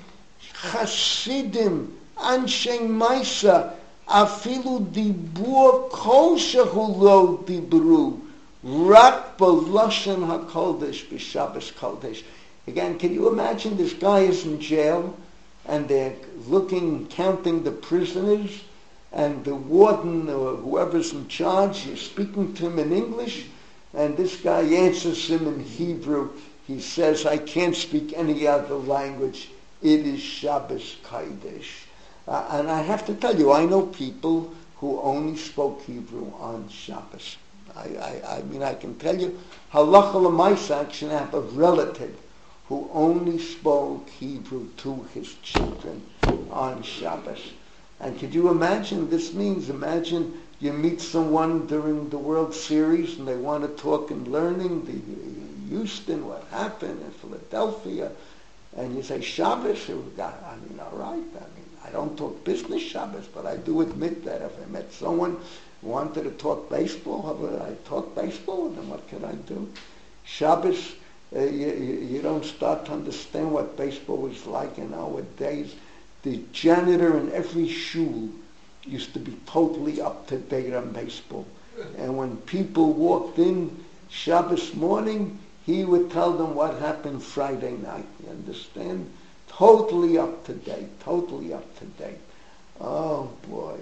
Chasidim, Anshe Maisa, afilu dibur kol shehu lo dibru, rak b'loshen hakodesh b'Shabbos Kodesh. Again, can you imagine this guy is in jail, and they're looking, counting the prisoners, and the warden or whoever's in charge is speaking to him in English, and this guy answers him in Hebrew. He says, I can't speak any other language. It is Shabbos Kodesh. Uh, and I have to tell you, I know people who only spoke Hebrew on Shabbos. I, I, I mean, I can tell you, halacha l'maisa, I actually have a relative who only spoke Hebrew to his children on Shabbos. And could you imagine, this means, imagine you meet someone during the World Series and they want to talk in learning, the Houston, what happened in Philadelphia, and you say Shabbos, I mean, all right, I mean, I don't talk business Shabbos, but I do admit that if I met someone who wanted to talk baseball, how would I talk baseball with them? What can I do? Shabbos, uh, you, you don't start to understand what baseball was like in our days. The janitor in every shul used to be totally up to date on baseball. And when people walked in Shabbos morning, he would tell them what happened Friday night. You understand? Totally up to date. Totally up to date. Oh boy.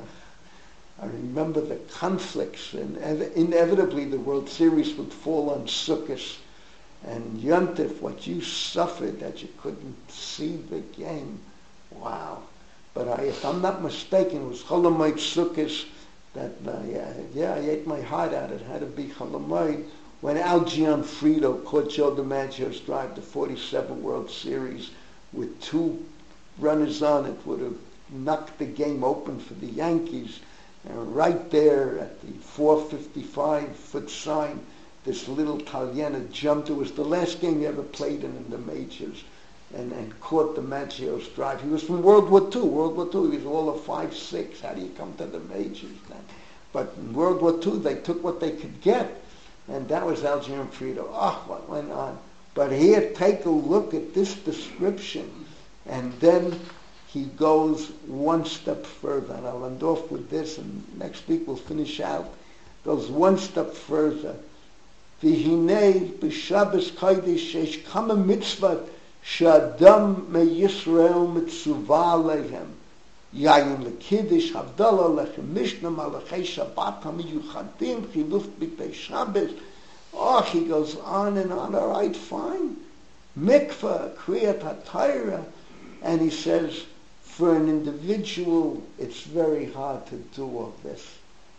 I remember the conflicts, and inevitably the World Series would fall on Sukkot. And Yontif, what you suffered that you couldn't see the game. Wow. But I, if I'm not mistaken, it was Chol Hamoed Sukkot that, uh, yeah, yeah, I ate my heart out. It had to be Chol Hamoed, when Al Gianfrido caught Joe DiMaggio's drive, the forty-seven World Series, with two runners on, it would have knocked the game open for the Yankees. And right there at the four fifty-five foot sign, this little Italiana jumped. It was the last game he ever played in in the majors, and, and caught DiMaggio's drive. He was from World War Two. World War Two, he was all of five six. How do you come to the majors then? But in World War Two, they took what they could get. And that was Al Gianfrido. Oh, what went on? But here, take a look at this description. And then he goes one step further. And I'll end off with this, and next week we'll finish out. Goes one step further. V'hinei b'Shabbos Kodesh shesh kama mitzvot she'adam meYisrael mitzuvah alehem. Yayin lekiddush, havdalah, lechem mishnah, malachei Shabbat hamiyuchadim, chiluf b'tei Shabbos. Oh, he goes on and on. All right, fine. Mikvah, kriyat haTorah, and he says, for an individual, it's very hard to do all this.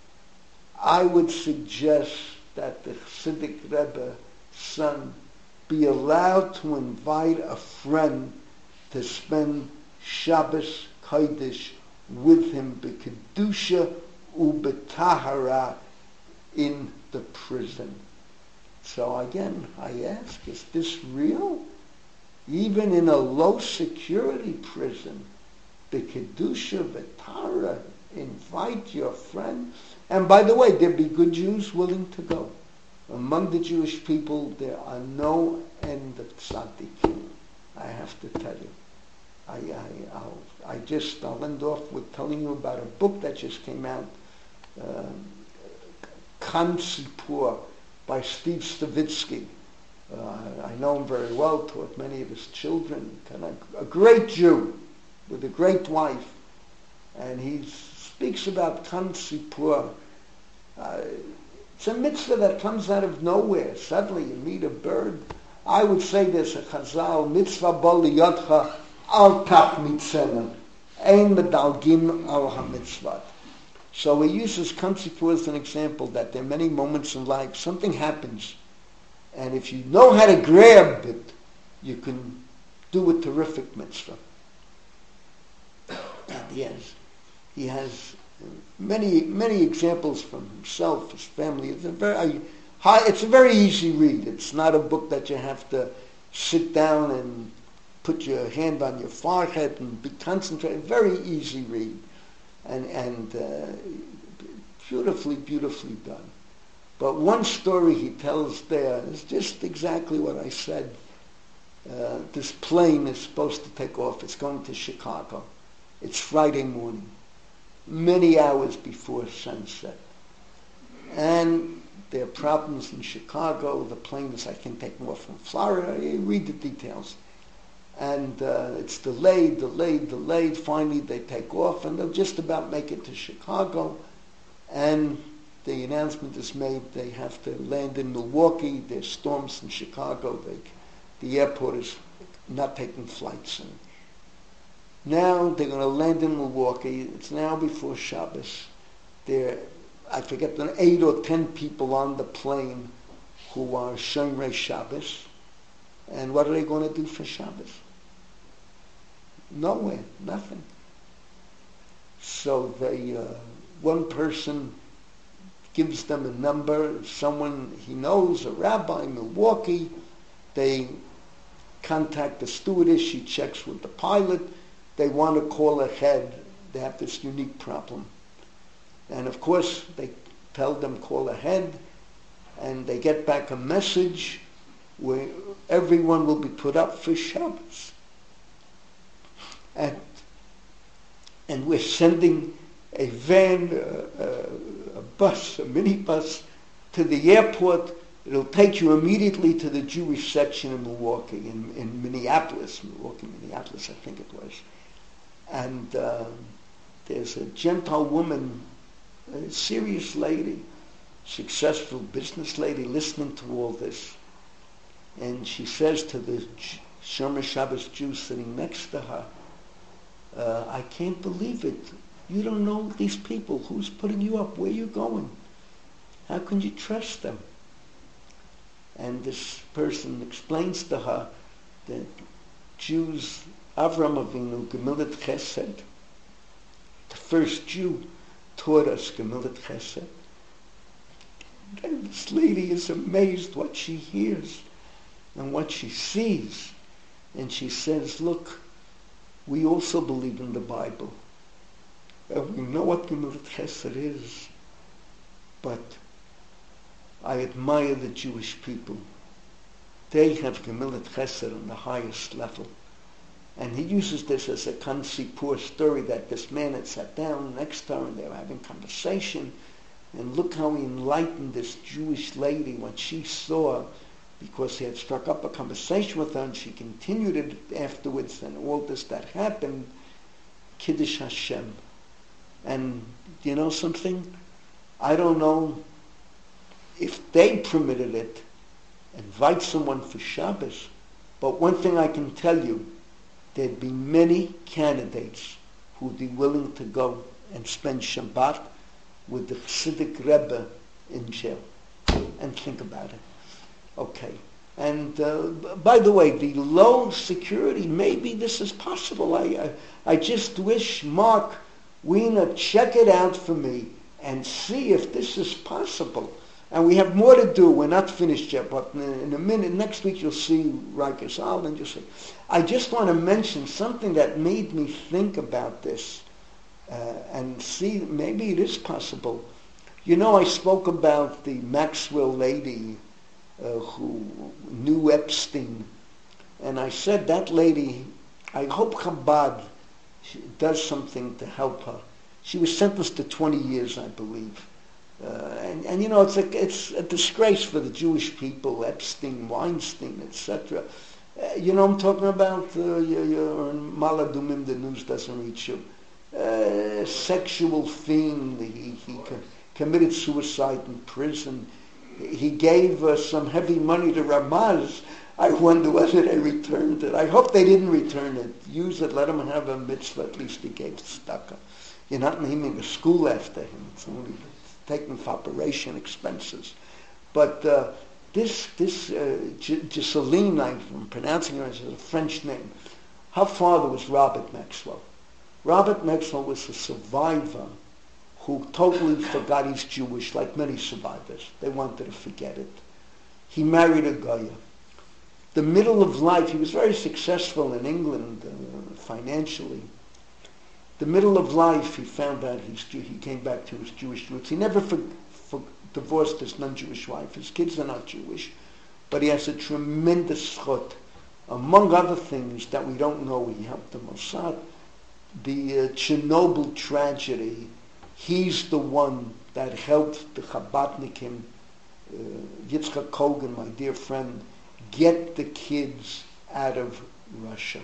I would suggest that the Chassidic Rebbe's son be allowed to invite a friend to spend Shabbos Kodesh with him, b'kedusha u'b'tahara, in the prison. So again, I ask, is this real? Even in a low security prison, b'kedusha v'tahara, invite your friend. And by the way, there be good Jews willing to go. Among the Jewish people, there are no end of tzaddikim. I have to tell you. I, I, I'll, I just, I'll end off with telling you about a book that just came out, uh, Kan Sipur, by Steve Stavitsky. Uh, I know him very well, taught many of his children. Kind of a great Jew with a great wife. And he speaks about Kan Sipur. Uh, it's a mitzvah that comes out of nowhere. Suddenly you meet a bird. I would say there's a chazal, mitzvah bo liyotcha al tach mitzenem, ein medalgim al ha-mitzvah. So he uses Kan Sipur as an example that there are many moments in life, something happens, and if you know how to grab it, you can do a terrific mitzvah. And he has, he has many, many examples from himself, his family. It's a very high, it's a very easy read. It's not a book that you have to sit down and put your hand on your forehead and be concentrated. Very easy read, and and uh, beautifully, beautifully done. But one story he tells there is just exactly what I said. Uh, this plane is supposed to take off. It's going to Chicago. It's Friday morning, many hours before sunset. And there are problems in Chicago. The plane is, I think, taking off from Florida. You read the details. And uh, it's delayed, delayed, delayed. Finally, they take off, and they'll just about make it to Chicago. And the announcement is made they have to land in Milwaukee. There's storms in Chicago. They, the airport is not taking flights. And now they're going to land in Milwaukee. It's now before Shabbos. There, I forget, there are eight or ten people on the plane who are Shomrei Shabbos. And what are they going to do for Shabbos? Nowhere, nothing. So they, uh, one person gives them a number, someone he knows, a rabbi in Milwaukee. They contact the stewardess. She checks with the pilot. They want to call ahead. They have this unique problem. And of course, they tell them call ahead, and they get back a message where everyone will be put up for Shabbos. And, and we're sending a van, uh, uh, a bus, a minibus to the airport. It'll take you immediately to the Jewish section in Milwaukee, in, in Minneapolis, Milwaukee, Minneapolis, I think it was. And uh, there's a Gentile woman, a serious lady, successful business lady, listening to all this. And she says to the Shomer Shabbos Jew sitting next to her, uh, I can't believe it. You don't know these people. Who's putting you up? Where are you going? How can you trust them? And this person explains to her that Jews, Avram Avinu, Gemilut Chesed, the first Jew, taught us Gemilut Chesed. And this lady is amazed what she hears and what she sees. And she says, look, we also believe in the Bible. And we know what Gemilut Chesed is. But I admire the Jewish people. They have Gemilut Chesed on the highest level. And he uses this as a Kansipur story that this man had sat down next to her and they were having conversation. And look how he enlightened this Jewish lady when she saw, because he had struck up a conversation with her and she continued it afterwards and all this that happened, Kiddush Hashem. And you know something? I don't know if they permitted it, invite someone for Shabbos, but one thing I can tell you, there'd be many candidates who'd be willing to go and spend Shabbat with the Chassidic Rebbe in jail. And think about it. Okay. And uh, by the way, the low security, maybe this is possible. I, I, I just wish Mark Wiener check it out for me and see if this is possible. And we have more to do. We're not finished yet, but in a minute, next week you'll see Rikers Island. You'll see. I just want to mention something that made me think about this uh, and see maybe it is possible. You know, I spoke about the Maxwell lady uh, who knew Epstein, and I said that lady, I hope Chabad does something to help her. She was sentenced to twenty years, I believe. Uh, and, and you know, it's a, it's a disgrace for the Jewish people, Epstein, Weinstein, et cetera. Uh, you know I'm talking about? Uh, you're, you're in Maladumim, the news doesn't reach you. Uh, sexual fiend, he, he co- committed suicide in prison. He gave uh, some heavy money to Ramaz. I wonder whether they returned it. I hope they didn't return it. Use it, let him have a mitzvah, at least he gave tzedakah. You're not naming a school after him. It's only taken for operation expenses. But uh, this this uh, G- Giseline, I'm pronouncing her as a French name, her father was Robert Maxwell. Robert Maxwell was a survivor who totally forgot he's Jewish, like many survivors. They wanted to forget it. He married a Goya. The middle of life, he was very successful in England uh, financially. The middle of life, he found out he's Jew. He came back to his Jewish roots. He never for, for divorced his non-Jewish wife. His kids are not Jewish, but he has a tremendous schut. Among other things that we don't know, he helped the Mossad. The uh, Chernobyl tragedy, he's the one that helped the Chabadnikim, uh, Yitzchak Kogan, my dear friend, get the kids out of Russia.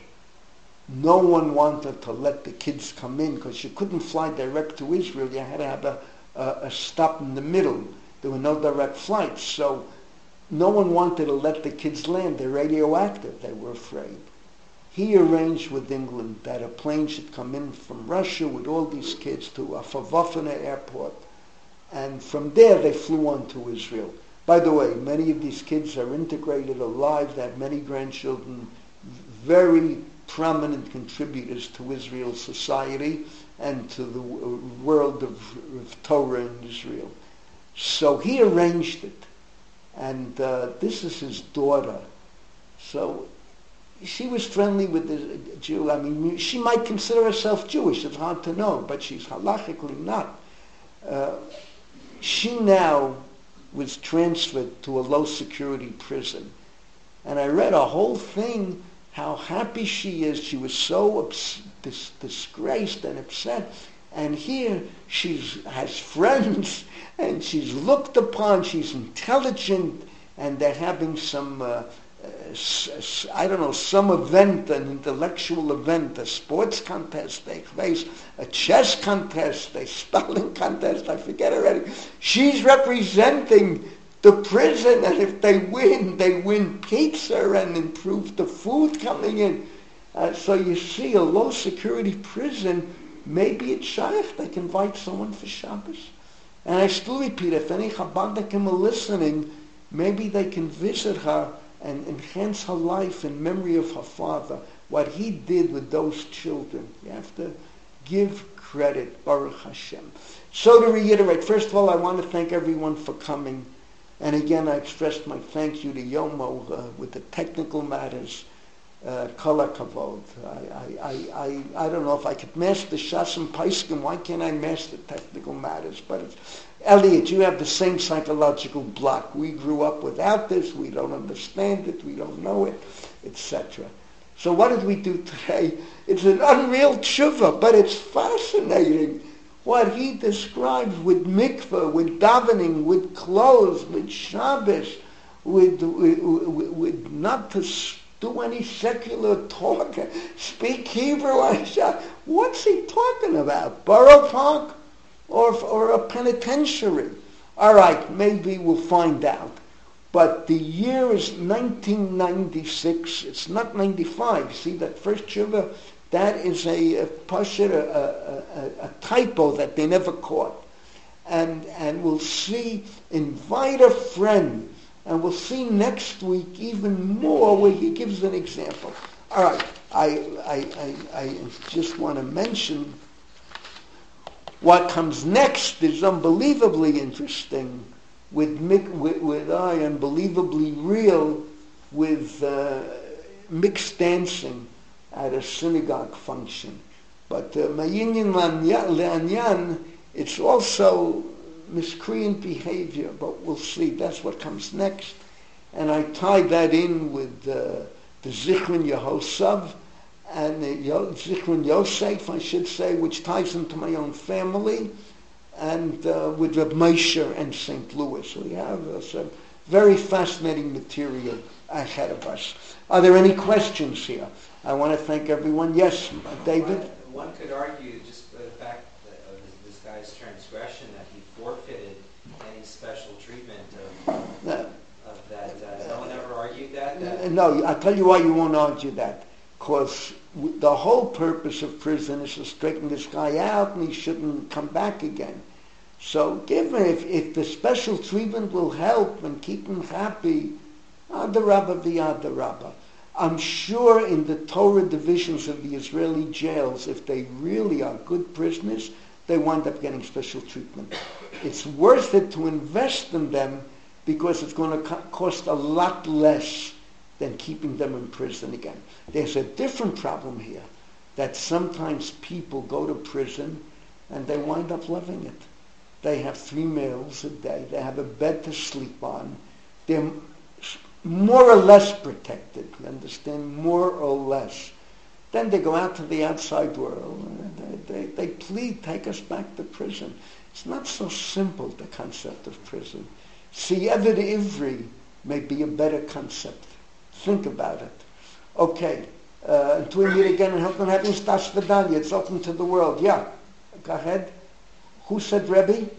No one wanted to let the kids come in because you couldn't fly direct to Israel. You had to have a, a, a stop in the middle. There were no direct flights. So no one wanted to let the kids land. They're radioactive. They were afraid. He arranged with England that a plane should come in from Russia with all these kids to Afavofina airport. And from there they flew on to Israel. By the way, many of these kids are integrated alive. They have many grandchildren, very prominent contributors to Israel's society and to the world of, of Torah in Israel. So he arranged it. And uh, this is his daughter. So she was friendly with the Jew. I mean, she might consider herself Jewish. It's hard to know, but she's halachically not. Uh, she now was transferred to a low-security prison. And I read a whole thing how happy she is. She was so ups- dis- disgraced and upset. And here she has friends, and she's looked upon, she's intelligent, and they're having some, uh, uh, s- I don't know, some event, an intellectual event, a sports contest they face, a chess contest, a spelling contest, I forget already. She's representing the prison, and if they win, they win pizza and improve the food coming in. Uh, so you see, a low-security prison, maybe it's shaykh, they can invite someone for Shabbos. And I still repeat, if any Chabadnikim are listening, maybe they can visit her and enhance her life in memory of her father, what he did with those children. You have to give credit, Baruch Hashem. So to reiterate, first of all, I want to thank everyone for coming. And again, I expressed my thank you to Yomo uh, with the technical matters. Uh, Kol HaKavod. I, I, I, I don't know if I could master Shas and Paiskim. Why can't I master technical matters? But it's, Elliot, you have the same psychological block. We grew up without this. We don't understand it. We don't know it, et cetera. So what did we do today? It's an unreal tshuva, but it's fascinating what he describes with mikveh, with davening, with clothes, with Shabbos, with, with, with, with not to do any secular talk, speak Hebrew. What's he talking about? Borough Park or, or a penitentiary? All right, maybe we'll find out. But the year is nineteen ninety-six. It's not ninety-five. See that first tshuva? That is a, a, a, a, a typo that they never caught. And, and we'll see, invite a friend. And we'll see next week even more where he gives an example. All right, I, I, I, I just want to mention what comes next is unbelievably interesting with, with, with I, unbelievably real with uh, mixed dancing at a synagogue function. But Ma'inyan Le'anyan, it's also miscreant behavior, but we'll see. That's what comes next. And I tied that in with uh, the Zichron Yehosav and the Yo- Zichron Yosef, I should say, which ties into my own family, and uh, with Reb Moshe and Saint Louis. So we have uh, some very fascinating material ahead of us. Are there any questions here? I want to thank everyone. Yes, David? One, one could argue just for the fact that of this, this guy's transgression that he forfeited any special treatment of, Uh, of that. Uh, no one ever argued that? that? No, I'll tell you why you won't argue that. Because the whole purpose of prison is to straighten this guy out and he shouldn't come back again. So give him, if, if the special treatment will help and keep him happy, adarabba v'adarabba. I'm sure in the Torah divisions of the Israeli jails, if they really are good prisoners, they wind up getting special treatment. It's worth it to invest in them because it's going to co- cost a lot less than keeping them in prison again. There's a different problem here, that sometimes people go to prison and they wind up loving it. They have three meals a day. They have a bed to sleep on. They're more or less protected, you understand? More or less. Then they go out to the outside world and they, they, they plead, take us back to prison. It's not so simple, the concept of prison. See, Eved Ivri may be a better concept. Think about it. Okay. Uh, until we meet again in health and happiness, Tash Vidanya. It's open to the world. Yeah. Go ahead. Who said Rebbe?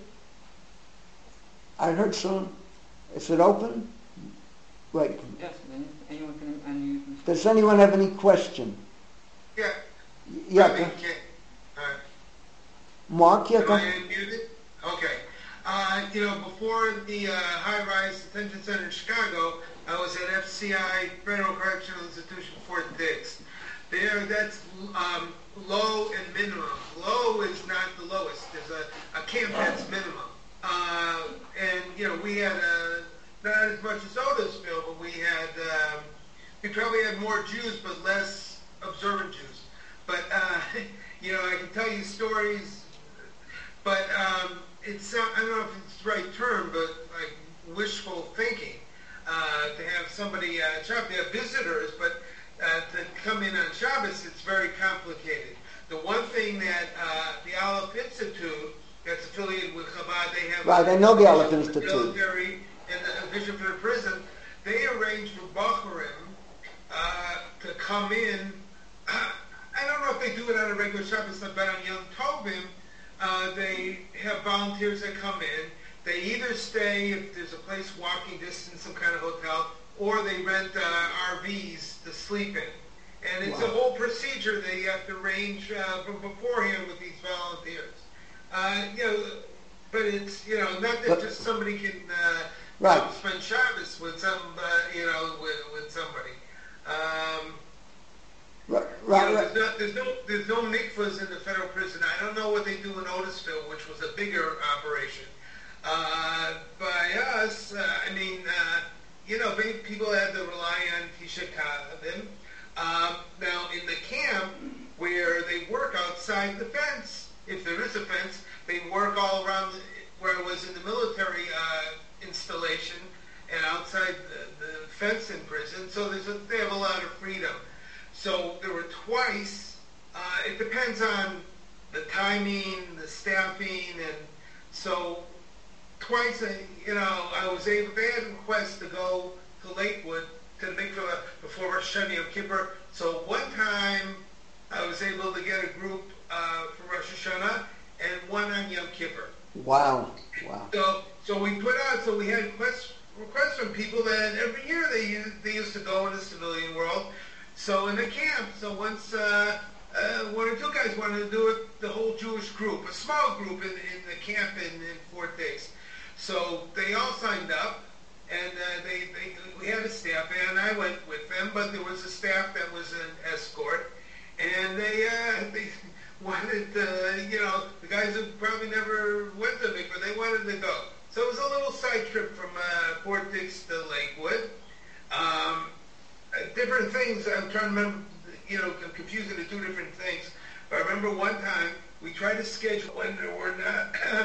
I heard someone. Is it open? Wait. Yes. Anyone can unmute. Does anyone have any question? Yeah. Yeah. Rebbe, go- can, uh, Mark, yeah. am Go. I unmuted? Okay. Uh, you know, before the uh, high-rise detention center in Chicago, I was at F C I, Federal Correctional Institution, Fort Dix. There, that's um, low and minimum. Low is not the lowest. There's a, a camp that's minimum. Uh, and, you know, we had uh, not as much as Otisville, but we had, um, we probably had more Jews, but less observant Jews. But, uh, you know, I can tell you stories, but um, it's, uh, I don't know if it's the right term, but like wishful thinking. Uh, to have somebody, uh, Shabbos, they have visitors, but uh, to come in on Shabbos, it's very complicated. The one thing that uh, the Aleph Institute, that's affiliated with Chabad, they have Right, a, I know the a Aleph vision for Institute. military and a vision for the prison. They arrange for Bachurim uh, to come in. I don't know if they do it on a regular Shabbos, but on Yom Tovim, uh, they have volunteers that come in. They either stay, if there's a place walking distance, some kind of hotel, or they rent uh, R Vs to sleep in. And it's Wow. a whole procedure that you have to arrange uh, from beforehand with these volunteers. Uh, you know, but it's, you know, not that But- just somebody can uh, Right. I'll spend Shabbos with some, uh, you know, with, with somebody. Um, Right, you right, know, right. there's, no, there's no there's no mikvahs in the federal prison. I don't know what they do in Otisville, which was a bigger operation. Uh, by us, uh, I mean, uh, you know, people had to rely on Tisha Kavim. Um, now, in the camp where they work outside the fence, if there is a fence, they work all around the, where it was in the military uh, installation and outside the, the fence in prison. So there's a, they have a lot of freedom. So there were twice. Uh, it depends on the timing, the staffing, and so twice, uh, you know, I was able. They had requests to go to Lakewood to the mikveh before Rosh Hashanah Yom Kippur. So one time I was able to get a group uh, for Rosh Hashanah and one on Yom Kippur. Wow, wow. So, so we put out. So we had requests requests from people that every year they used, they used to go in the civilian world. So in the camp, so once uh, uh, one or two guys wanted to do it, the whole Jewish group, a small group in, in the camp in, in Fort Dix. So they all signed up, and uh, they, they we had a staff, and I went with them, but there was a staff that was an escort, and they uh, they wanted, uh, you know, the guys who probably never went to mikvah, they wanted to go. So it was a little side trip from uh, Fort Dix to Lakewood. Um, Uh, different things. I'm trying to remember, you know, I'm confusing the two different things. But I remember one time we tried to schedule when there were not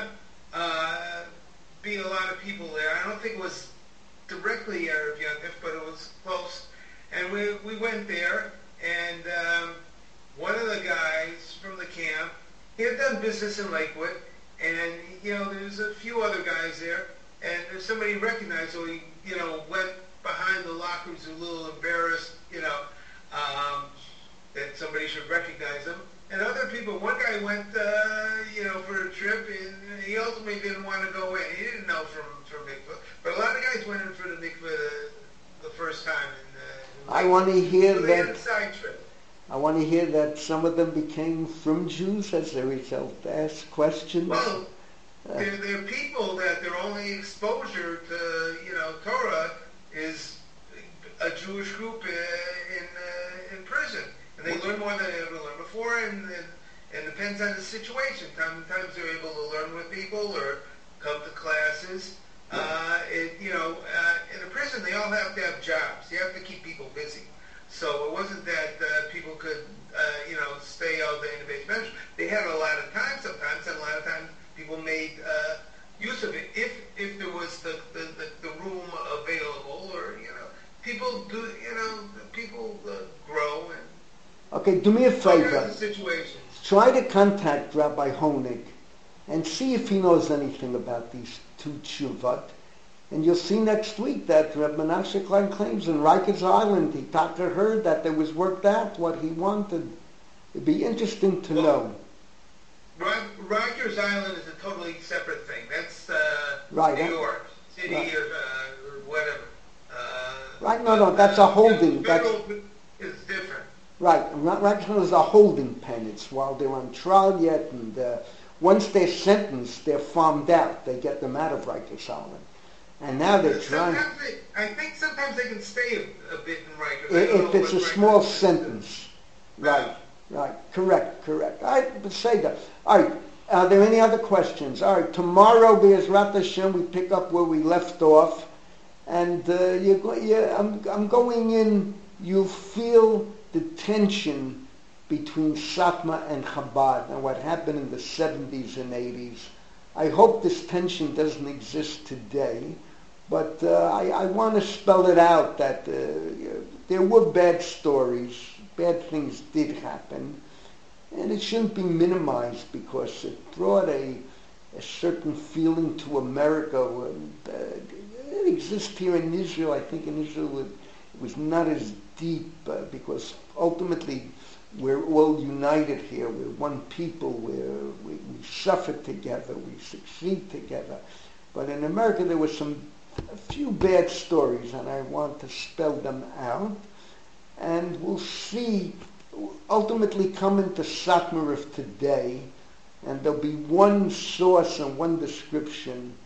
uh, being a lot of people there. I don't think it was directly Erev Yontif, but it was close. And we we went there, and um, one of the guys from the camp, he had done business in Lakewood, and you know, there's a few other guys there, and there's somebody he recognized, so he, you know, went behind the lockers, a little embarrassed, you know, um, that somebody should recognize him. And other people, one guy went, uh, you know, for a trip, and he ultimately didn't want to go in. He didn't know from, from mikvah. But a lot of guys went in for the mikvah the first time. In, uh, in I want to hear so they had a that. side trip. I want to hear that some of them became from Jews as a result. Ask questions. Well, Uh, they're, they're people that their only exposure to, you know, Torah is a Jewish group uh, in uh, in prison, and they learn more than they ever learned before, and and, and it depends on the situation. Sometimes they're able to learn with people or come to classes. Uh, it, you know, uh, in a prison they all have to have jobs. You have to keep people busy. So it wasn't that uh, people could, uh, you know, stay all day in the base management. They had a lot of time sometimes, and a lot of times people made uh, use of it if if there was the, the, the, the room available, or you know. People do, you know, people uh, grow and okay, do me a all favor. kinds of situations. Try to contact Rabbi Honig and see if he knows anything about these two tshuvat. And you'll see next week that Reb Menashe Klein claims in Rikers Island, he Tucker heard that there was worked out what he wanted. It'd be interesting to Well, know. Rikers Island is a totally separate thing. That's uh, Right, New huh? York City Right. or, uh, or whatever. Uh, Right, no, no, that's a holding. Federal is different. Right, Rikers Island is a holding pen. It's while they're on trial yet, and uh, once they're sentenced, they're farmed out. They get them out of Rikers Island. And now they're trying... Sometimes they, I think sometimes they can stay a, a bit in Rikers. I don't If know it's a what small Rikers is. sentence. Right, right, correct, correct. I would say that. All right, are there any other questions? All right, tomorrow, Be'ezrat Hashem, we pick up where we left off. And uh, you're, go- you I'm, I'm going in, you'll feel the tension between Satmar and Chabad and what happened in the seventies and eighties. I hope this tension doesn't exist today, but uh, I, I want to spell it out that uh, there were bad stories, bad things did happen, and it shouldn't be minimized because it brought a, a certain feeling to America. And, uh, it exists here in Israel. I think in Israel it, it was not as deep uh, because ultimately we're all united here. We're one people. We're, we, we suffer together. We succeed together. But in America there were some a few bad stories, and I want to spell them out. And we'll see, ultimately come into Satmar of today, and there'll be one source and one description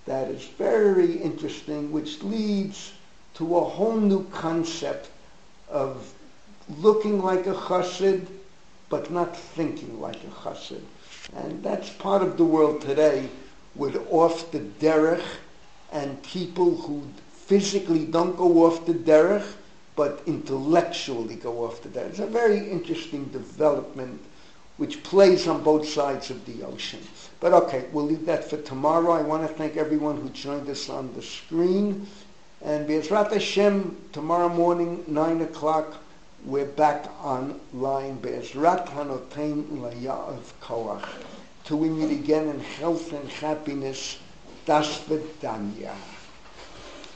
that is very interesting, which leads to a whole new concept of looking like a chassid, but not thinking like a chassid. And that's part of the world today, with off the derech, and people who physically don't go off the derech, but intellectually go off the derech. It's a very interesting development which plays on both sides of the ocean. But okay, we'll leave that for tomorrow. I want to thank everyone who joined us on the screen. And Be'ezrat Hashem, tomorrow morning, nine o'clock, we're back online. Be'ezrat Hanotein Laya'av Koach. Till we meet again in health and happiness. Das Vidanya.